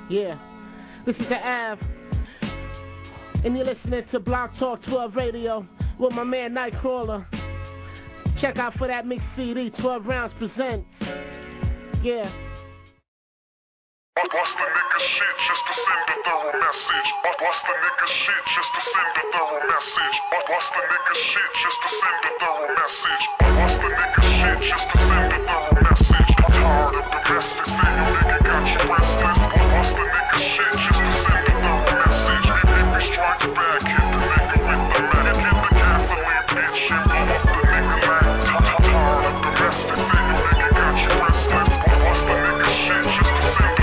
Yeah, this is the Av, and you're listening to Block Talk twelve Radio with my man Nightcrawler. Check out for that mixed C D, twelve rounds presents. Yeah. Bust the nigga shit just to send a thorough message. Bust the nigga shit just to send a thorough message. Bust the nigga shit just to send a thorough message. Bust the nigga shit just to send a thorough message. I'm tired of domestic, say you nigga got you restless. Bust the nigga shit just to send a thorough message. If if he strikes back, hit the nigga with the mat. Hit the gasoline, bitch, and blow up the nigga mat. I'm tired of domestic, say you nigga got you restless. Bust the nigga shit just to send a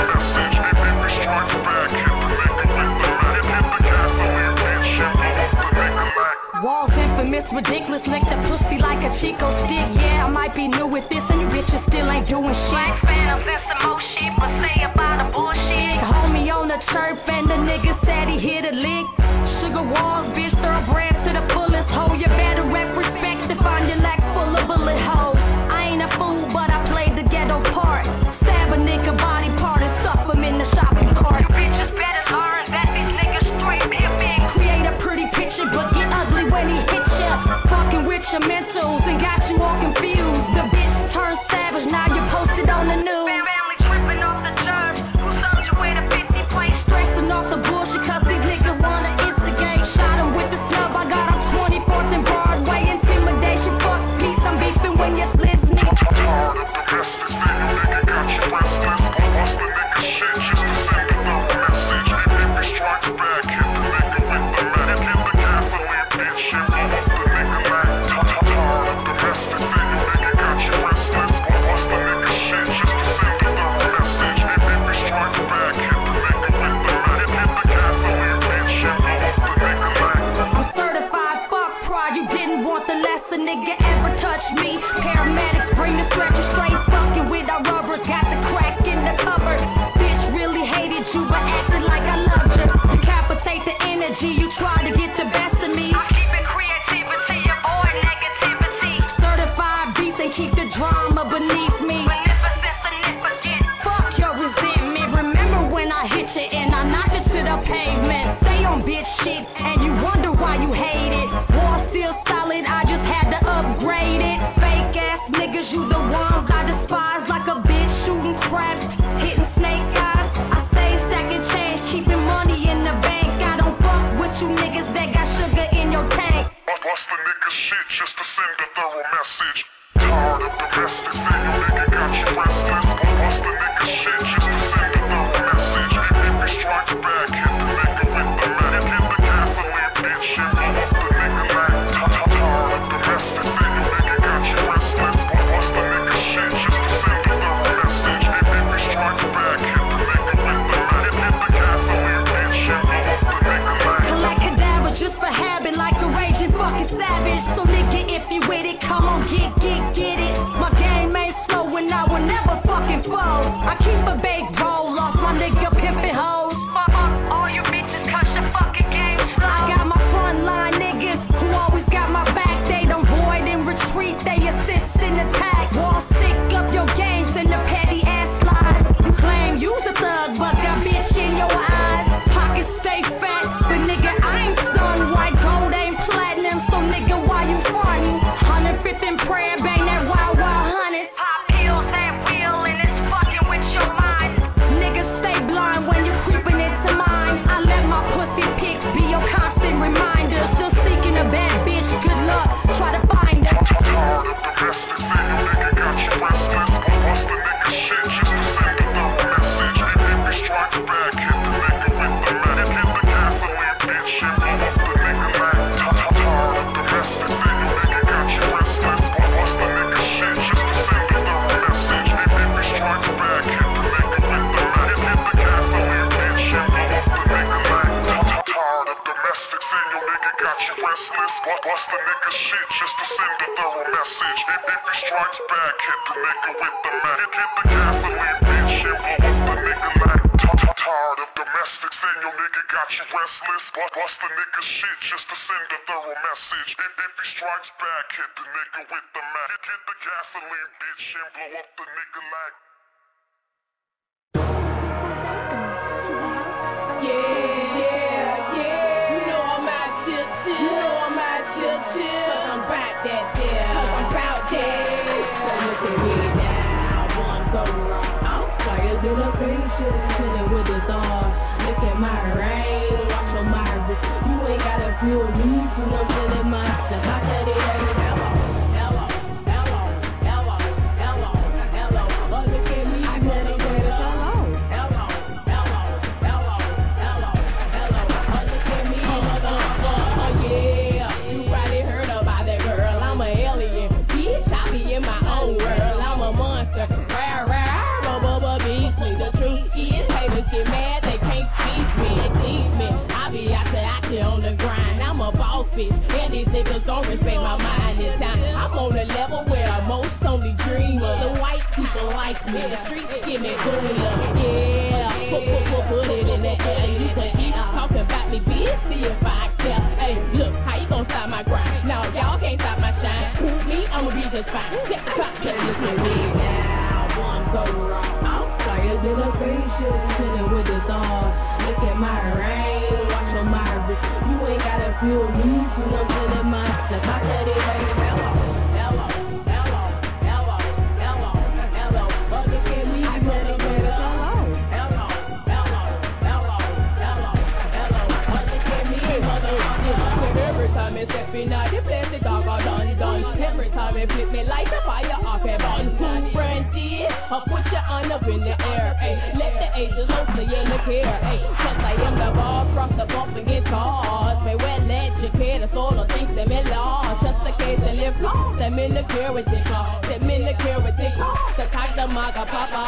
Walls infamous, ridiculous, lick the pussy like a Chico stick. Yeah, I might be new with this and you bitches still ain't doing shit. Black Phantom, that's some more shit, but say about the bullshit. Homie on the chirp and the nigga said he hit a lick. Sugar walls, bitch, thoroughbreds to the fullest. Ho, you better rep respect to find your lack full of bullet holes. I ain't a fool, but I played the ghetto part. Stab a nigga body part and stuff him in the shopping cart. You bitches better learn that these niggas straight pimping. Create a pretty picture, but get ugly when he hit ya. Fucking with your mentals and got you all confused. The bitch turned savage, now you're posted on the news. Family tripping off the germs, who sold you with a fifty plate? Stressing off the bullshit cause these niggas wanna instigate. Shot him with the snub, I got him twenty-fourth and Broadway. Intimidation, fuck peace, I'm beefing when you're listening. I'm tired of the best, this nigga, nigga got you restless. Bust the nigga shit just to send a thorough message. If if he strikes back, hit the nigga with the mat. Hit the gasoline, bitch, and blow up the nigga mat. I'm tired of the best, this nigga, nigga got you restless. Bust the nigga shit just to send a thorough message. If if he strikes back, hit the nigga with the mat. Hit the gasoline, bitch, and blow up the nigga mat. I'm certified, fuck pride, you didn't want the lesson, nigga ever touch me. Paramedics bring the stretcher straight, fucking with our rubbers, got the crack in the cupboard. Bitch really hated you, but acted like I loved you. Decapitate the energy, you try to get the best of me. I'm keeping creativity, avoid negativity. Certified beats and keep the drama beneath me. Beneficent, significant, fuck your resentment. Remember when I hit you and I knocked it to the pavement. Stay on bitch shit and you wonder why you hate it. War still solid, I just had to upgrade it. Fake ass niggas, you the ones I despise. Like a bitch shooting craps, hitting snake eyes. I stay second change, keeping money in the bank. I don't fuck with you niggas that got sugar in your tank. Bust the nigga shit just to send a thorough message. Tired of the best, this nigga, nigga got you restless. Bust the nigga shit just to send a thorough message. If if he strikes back, hit the nigga with the mat. Hit the gasoline, bitch, and blow up the nigga mat. I'm tired of the best, this nigga, nigga got you restless. Bust the nigga shit just to send a thorough message. If if he strikes back, hit the nigga with the mat. Hit the gasoline, bitch, and blow up the nigga mat. Collect cadavers just for habit, like a raging fucking savage. So nigga, if you with it, come on, get, get, get it. My game ain't slow and I will never fucking fold. I keep a big roll off my nigga pimpin' hoes. Fuck all you bitches, cause your fucking game slow. I got my frontline niggas who always got my back. They don't void and retreat, they assist in attack. Wall stick up your games and the petty ass lies. You claim you's a thug, but got bitch in your eyes. Pockets stay fat, but nigga I ain't stunned. White gold ain't platinum, so nigga why you frontin'? one oh fifth and prayer, bang that wild wild hundred. Pop pills and wheel and it's fucking with your mind. Niggas stay blind when you creeping into mine. I let my pussy pics be your constant reminder. Still seeking a bad bitch, good luck, try to find her. I'm tired of the best, this nigga, nigga got you restless. Bust the nigga shit just to send a thorough message. If if he strikes back, hit the nigga with the mat. Hit the gasoline, bitch, and blow up the nigga mat. I'm tired of the best, this nigga, nigga got you restless. Bust the nigga shit just to send a thorough message. If if he strikes back, hit the nigga with the mat. Hit the gasoline, bitch, and blow up the nigga mat. I'm tired of domestics and your nigga got you restless. Bust the nigga shit just to send a thorough message. If if he strikes back, hit the nigga with the mat. Hit the gasoline, bitch, and blow up the nigga mat. I'm tired of domestics and your nigga got you restless. Bust the nigga shit just to send a thorough message. If if he strikes back, hit the nigga with the mat. Hit the gasoline, bitch, and blow up the nigga like. spaceship, chilling with the stars. Look at my rain, watch your Myris. You ain't gotta feel me, cause I'm feeling myself. I said it ain't hello, hello, hello, hello, hello, hello. Oh, look at me, I said it ain't hello, hello, hello, hello, hello, hello. Oh, look at me, oh yeah. You probably heard about that girl. I'm an alien, bitch. I be in my own world. I'm a monster. Rare, rare, bubba, bubba, beat me. The truth is, haters get mad. They can't teach me. They teach me. I be out there, out there on the grind. I'm a boss bitch, and these niggas don't respect my mind this time. I'm on a level where most only dream of. The white people like me. The streets give me good love. Yeah, put, put, put, put it in the air. You can keep talking about me, bitch. See if I care. Hey, look, how you gon' stop my grind? No, y'all can't stop my shine. Me, I'ma be just fine. Check the top, check this with me now. One go wrong. I'm flying in a spaceship, chilling with the stars. Look at my rain, watch your Myris. You ain't gotta feel me, cause I'm feeling myself. I said it ain't hello, hello, hello, hello, hello, hello. Oh, look at me, I said it ain't hello, hello, hello, hello, hello, hello. Oh, look at me, motherfucker. Every time it's stepping out, the plastic dog are done, done. Every time it flip me like a fire off a bun. Cool brandy, I'll put your arm up in the air, ay. Let the angels hopefully in the care, ay. Cause I am the ball, cross the bump and get tossed. May well let you care, the soul of things them in law. Just the case and live close, them in the care with it, them in the care with it. The cock the maga papa.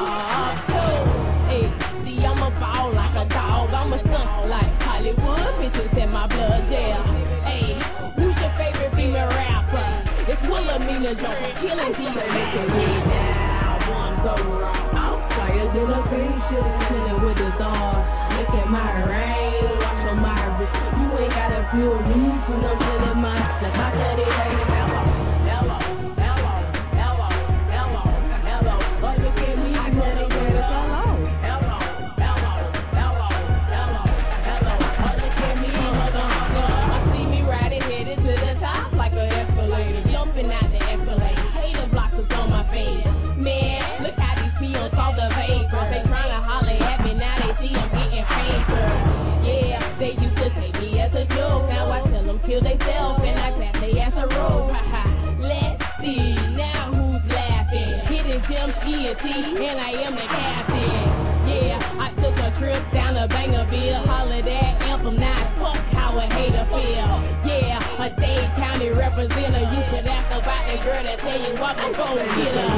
Hey, see I'm a ball like a dog, I'm a stunt like Hollywood, bitches in my blood, yeah. Hey, who's your favorite female rapper? It's Wilhelmina Jones, killing demons, making me now. One go wrong. I'm flying in a spaceship, chilling with the stars. Look at my rain, watch your Myris. You ain't gotta feel me, cause I'm feeling myself. I said it ain't hello, hello, hello, hello, hello, hello. Oh, look at me, I said it ain't hello, hello, hello, hello, hello, hello. Oh, look at me, motherfucker. I see me riding, headed to the top like an escalator, jumping out the escalator. Hater blockers on my face. Man, look how these peons call the vapors. They tryna holler at me, now they see I'm getting paper. Yeah, they used to take me as a joke. Now I tell them kill theyself and I clap they ass a rope. Let's see, now who's laughing? Hidden gems, E and T, and I am the captain. Yeah, I took a trip down to Bangerville. Holler that anthem, now fuck how a hater feel. Yeah, a Dade County representative. You should ask about the girl that tell you what I'm gon' get her.